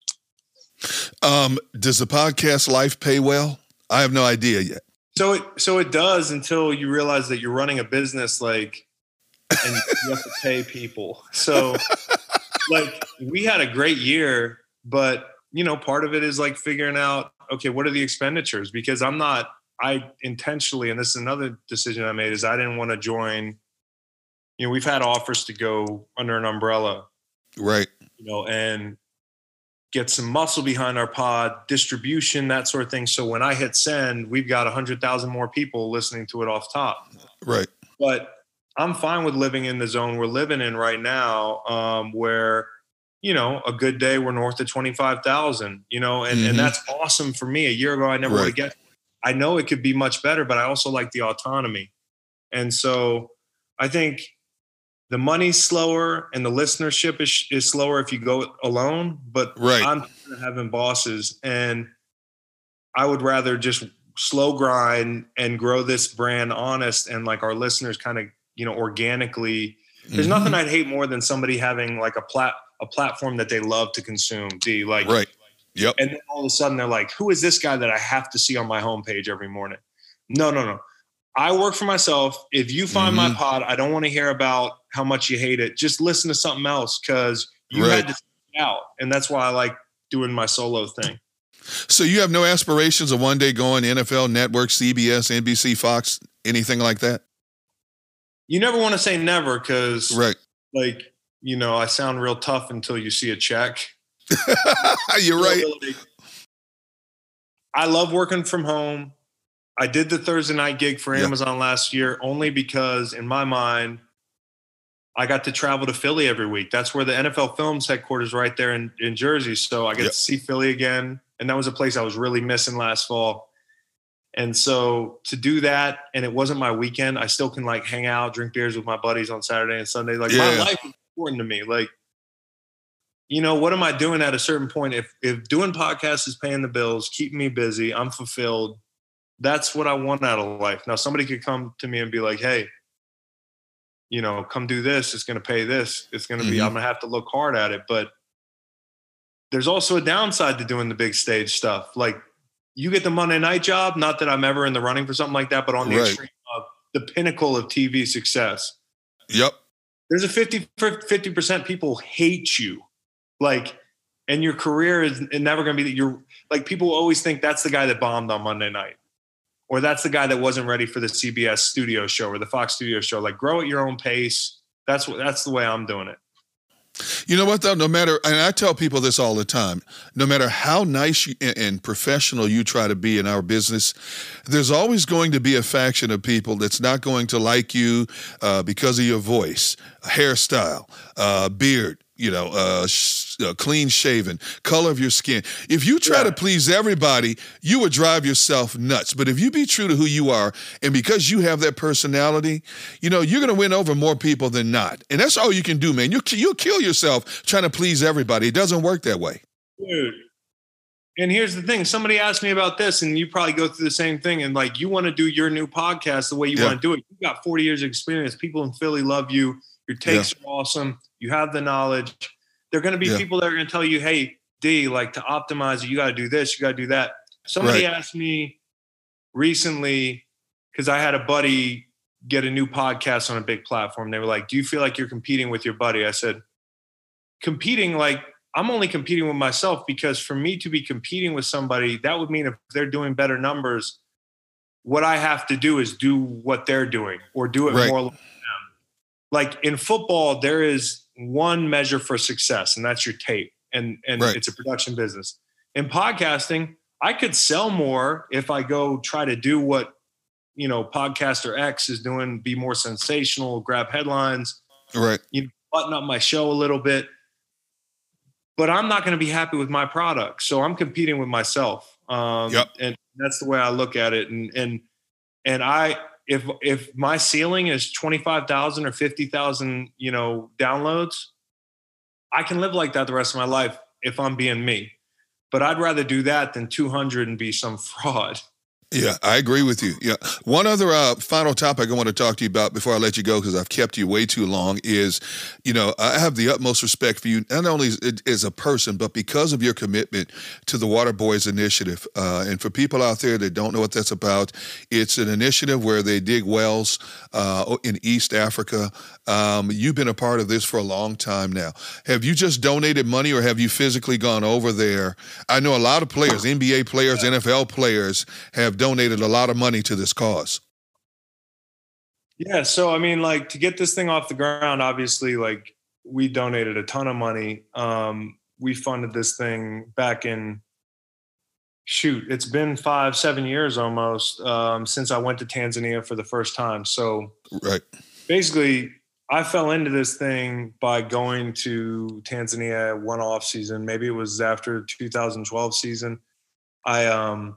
Does the podcast life pay well? I have no idea yet. So it does, until you realize that you're running a business, like, and you have to pay people. So like we had a great year, but part of it is like figuring out, okay, what are the expenditures? Because I intentionally, and this is another decision I made, is I didn't want to join, we've had offers to go under an umbrella. Right. And get some muscle behind our pod, distribution, that sort of thing. So when I hit send, we've got 100,000 more people listening to it off top. Right. But I'm fine with living in the zone we're living in right now, where a good day we're north of 25,000, and that's awesome for me. A year ago, I never would have guessed. I know it could be much better, but I also like the autonomy. And so I think the money's slower and the listenership is slower if you go alone, but I'm having bosses, and I would rather just slow grind and grow this brand honest and like our listeners kind of, organically. There's nothing I'd hate more than somebody having like a platform that they love to consume. Yep. And then all of a sudden they're like, who is this guy that I have to see on my homepage every morning? No. I work for myself. If you find my pod, I don't want to hear about how much you hate it. Just listen to something else because you had to stick it out. And that's why I like doing my solo thing. So you have no aspirations of one day going NFL Network, CBS, NBC, Fox, anything like that? You never want to say never because I sound real tough until you see a check. You're right. I love working from home. I did the Thursday night gig for Amazon last year only because in my mind, I got to travel to Philly every week. That's where the NFL Films headquarters right there in Jersey. So I got to see Philly again. And that was a place I was really missing last fall. And so to do that, and it wasn't my weekend, I still can like hang out, drink beers with my buddies on Saturday and Sunday. Like my life is important to me. Like, what am I doing at a certain point? If doing podcasts is paying the bills, keeping me busy, I'm fulfilled. That's what I want out of life. Now, somebody could come to me and be like, hey, come do this. It's going to pay this. It's going to be, I'm going to have to look hard at it. But there's also a downside to doing the big stage stuff. Like you get the Monday night job, not that I'm ever in the running for something like that, but on the extreme of the pinnacle of TV success. Yep. There's a 50% people hate you. Like, and your career is never going to be that you're like, people always think that's the guy that bombed on Monday night, or that's the guy that wasn't ready for the CBS studio show or the Fox studio show. Like grow at your own pace. That's the way I'm doing it. You know what though? No matter, and I tell people this all the time, no matter how nice and professional you try to be in our business, there's always going to be a faction of people that's not going to like you because of your voice, hairstyle, beard, clean shaven, color of your skin. If you try to please everybody, you would drive yourself nuts. But if you be true to who you are, and because you have that personality, you're going to win over more people than not. And that's all you can do, man. You'll kill yourself trying to please everybody. It doesn't work that way. Dude. And here's the thing. Somebody asked me about this, and you probably go through the same thing. And like, you want to do your new podcast the way you want to do it. You've got 40 years of experience. People in Philly love you. Your takes are awesome. You have the knowledge. There are going to be people that are going to tell you, hey, D, like to optimize it, you got to do this, you got to do that. Somebody asked me recently, because I had a buddy get a new podcast on a big platform. They were like, do you feel like you're competing with your buddy? I said, competing, like I'm only competing with myself, because for me to be competing with somebody, that would mean if they're doing better numbers, what I have to do is do what they're doing or do it more like them. Like in football, there is one measure for success, and that's your tape. And it's a production business. In podcasting, I could sell more if I go try to do what, podcaster X is doing, be more sensational, grab headlines, button up my show a little bit. But I'm not going to be happy with my product. So I'm competing with myself. And that's the way I look at it. And if my ceiling is 25,000 or 50,000, downloads, I can live like that the rest of my life if I'm being me. But I'd rather do that than 200 and be some fraud. Yeah, I agree with you. Yeah. One other final topic I want to talk to you about before I let you go, because I've kept you way too long, is, I have the utmost respect for you, not only as a person, but because of your commitment to the Water Boys Initiative. And for people out there that don't know what that's about, it's an initiative where they dig wells in East Africa. You've been a part of this for a long time now. Have you just donated money, or have you physically gone over there? I know a lot of players, NBA players, NFL players, have donated a lot of money to this cause. Yeah. So, I mean, like, to get this thing off the ground, obviously, like, we donated a ton of money. We funded this thing back in, it's been 5-7 years almost since I went to Tanzania for the first time. So basically I fell into this thing by going to Tanzania one off season. Maybe it was after 2012 season. I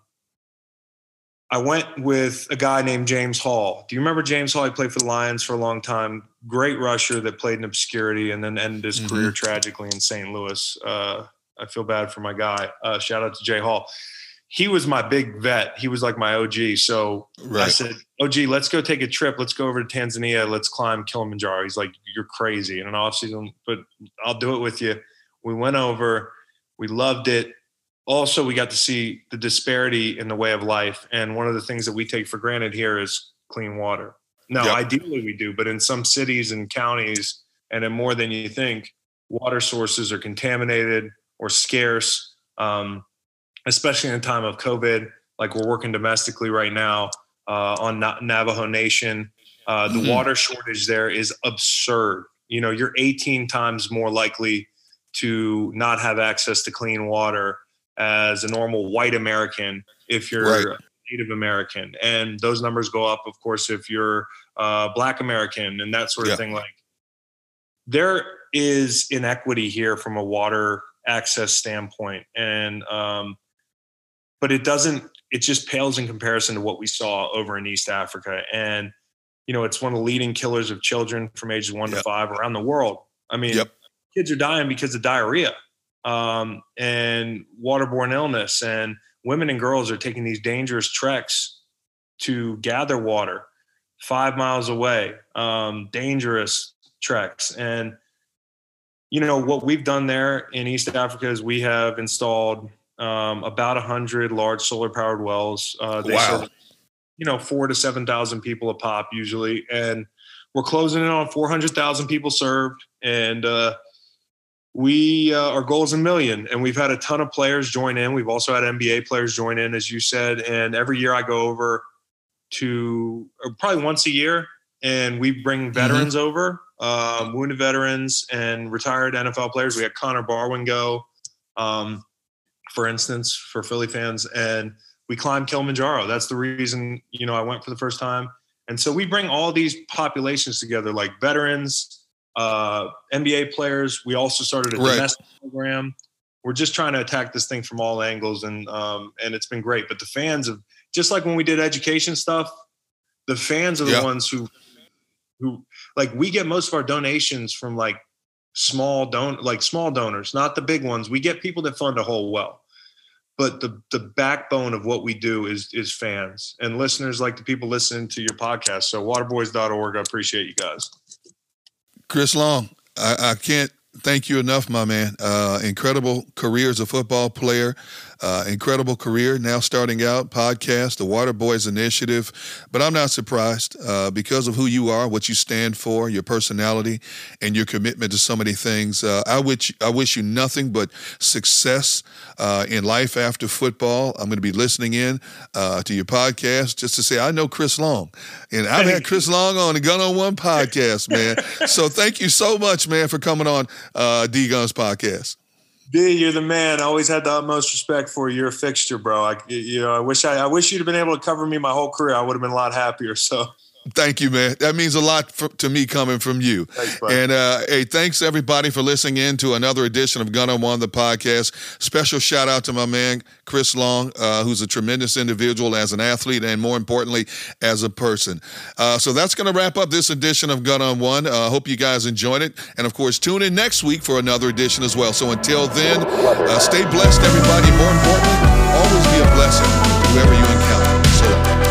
went with a guy named James Hall. Do you remember James Hall? He played for the Lions for a long time. Great rusher that played in obscurity and then ended his career tragically in St. Louis. I feel bad for my guy. Shout out to Jay Hall. He was my big vet. He was like my OG. So I said, OG, let's go take a trip. Let's go over to Tanzania. Let's climb Kilimanjaro. He's like, you're crazy in an off season, but I'll do it with you. We went over. We loved it. Also, we got to see the disparity in the way of life. And one of the things that we take for granted here is clean water. Now, ideally we do, but in some cities and counties, and in more than you think, water sources are contaminated or scarce, especially in a time of COVID. Like we're working domestically right now on Navajo Nation. The water shortage there is absurd. You know, you're 18 times more likely to not have access to clean water as a normal white American if you're Native American. And those numbers go up, of course, if you're Black American and that sort of thing. Like there is inequity here from a water access standpoint. And but it just pales in comparison to what we saw over in East Africa. And, you know, it's one of the leading killers of children from ages 1 to 5 around the world. I mean, kids are dying because of diarrhea and waterborne illness, and women and girls are taking these dangerous treks to gather water 5 miles away, dangerous treks. And, you know, what we've done there in East Africa is we have installed about 100 large solar powered wells. They serve, you know, 4,000 to 7,000 people a pop usually. And we're closing in on 400,000 people served. And our goal is 1 million. And we've had a ton of players join in. We've also had NBA players join in, as you said. And every year I go over to probably once a year, and we bring veterans over, wounded veterans and retired NFL players. We had Connor Barwin go, for instance, for Philly fans, and we climbed Kilimanjaro. That's the reason, you know, I went for the first time. And so we bring all these populations together, like veterans, NBA players. We also started a domestic program. We're just trying to attack this thing from all angles, and it's been great. But the fans have, just like when we did education stuff, the fans are the ones who like, we get most of our donations from like small donors, not the big ones. We get people that fund a whole well. But the backbone of what we do is fans and listeners, like the people listening to your podcast. So waterboys.org, I appreciate you guys. Chris Long, I can't thank you enough, my man. Incredible career as a football player. Incredible career now starting out, podcast, the Waterboys Initiative. But I'm not surprised because of who you are, what you stand for, your personality, and your commitment to so many things. I wish you nothing but success in life after football. I'm going to be listening in to your podcast just to say I know Chris Long. And I've had Chris Long on the Gun on One podcast, man. So thank you so much, man, for coming on D-Gun's podcast. D, you're the man. I always had the utmost respect for you. You're a fixture, bro. I wish you'd have been able to cover me my whole career. I would have been a lot happier. So thank you, man. That means a lot to me coming from you. Thanks, buddy. And hey, thanks everybody for listening in to another edition of Gun on One, the podcast. Special shout out to my man, Chris Long, who's a tremendous individual as an athlete and more importantly, as a person. So that's going to wrap up this edition of Gun on One. Hope you guys enjoyed it. And of course, tune in next week for another edition as well. So until then, stay blessed, everybody. More importantly, always be a blessing to whoever you encounter. So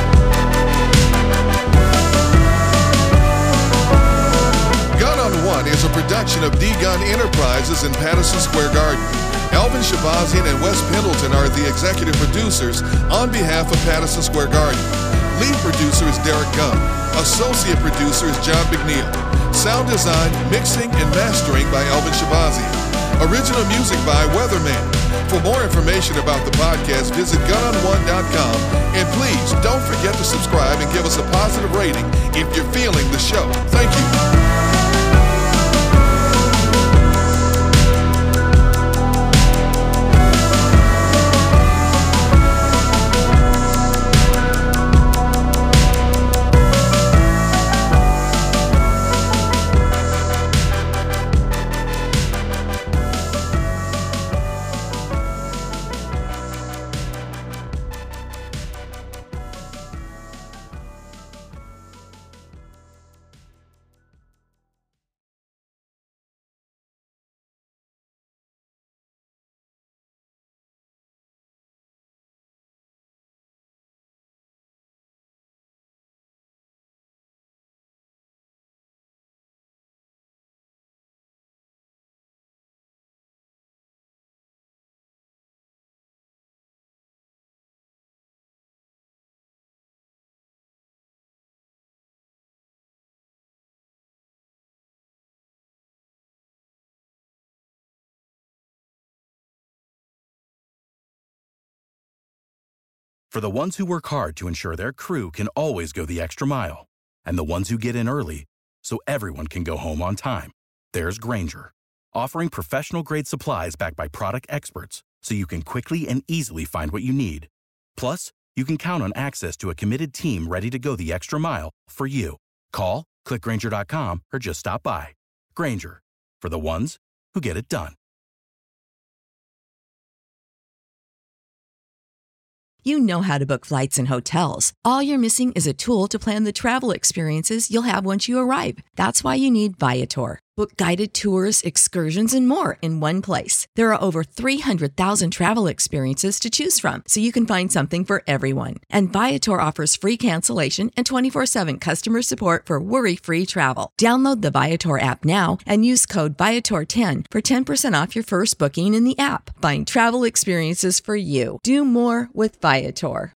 is a production of D-Gun Enterprises in Patterson Square Garden. Elvin Shabazian and Wes Pendleton are the executive producers on behalf of Patterson Square Garden. Lead producer is Derek Gunn. Associate producer is John McNeil. Sound design, mixing, and mastering by Elvin Shabazian. Original music by Weatherman. For more information about the podcast, visit gunonone.com. And please don't forget to subscribe and give us a positive rating if you're feeling the show. Thank you. For the ones who work hard to ensure their crew can always go the extra mile, and the ones who get in early so everyone can go home on time, there's Grainger, offering professional-grade supplies backed by product experts so you can quickly and easily find what you need. Plus, you can count on access to a committed team ready to go the extra mile for you. Call, click Grainger.com, or just stop by. Grainger, for the ones who get it done. You know how to book flights and hotels. All you're missing is a tool to plan the travel experiences you'll have once you arrive. That's why you need Viator. Book guided tours, excursions, and more in one place. There are over 300,000 travel experiences to choose from, so you can find something for everyone. And Viator offers free cancellation and 24/7 customer support for worry-free travel. Download the Viator app now and use code Viator10 for 10% off your first booking in the app. Find travel experiences for you. Do more with Viator.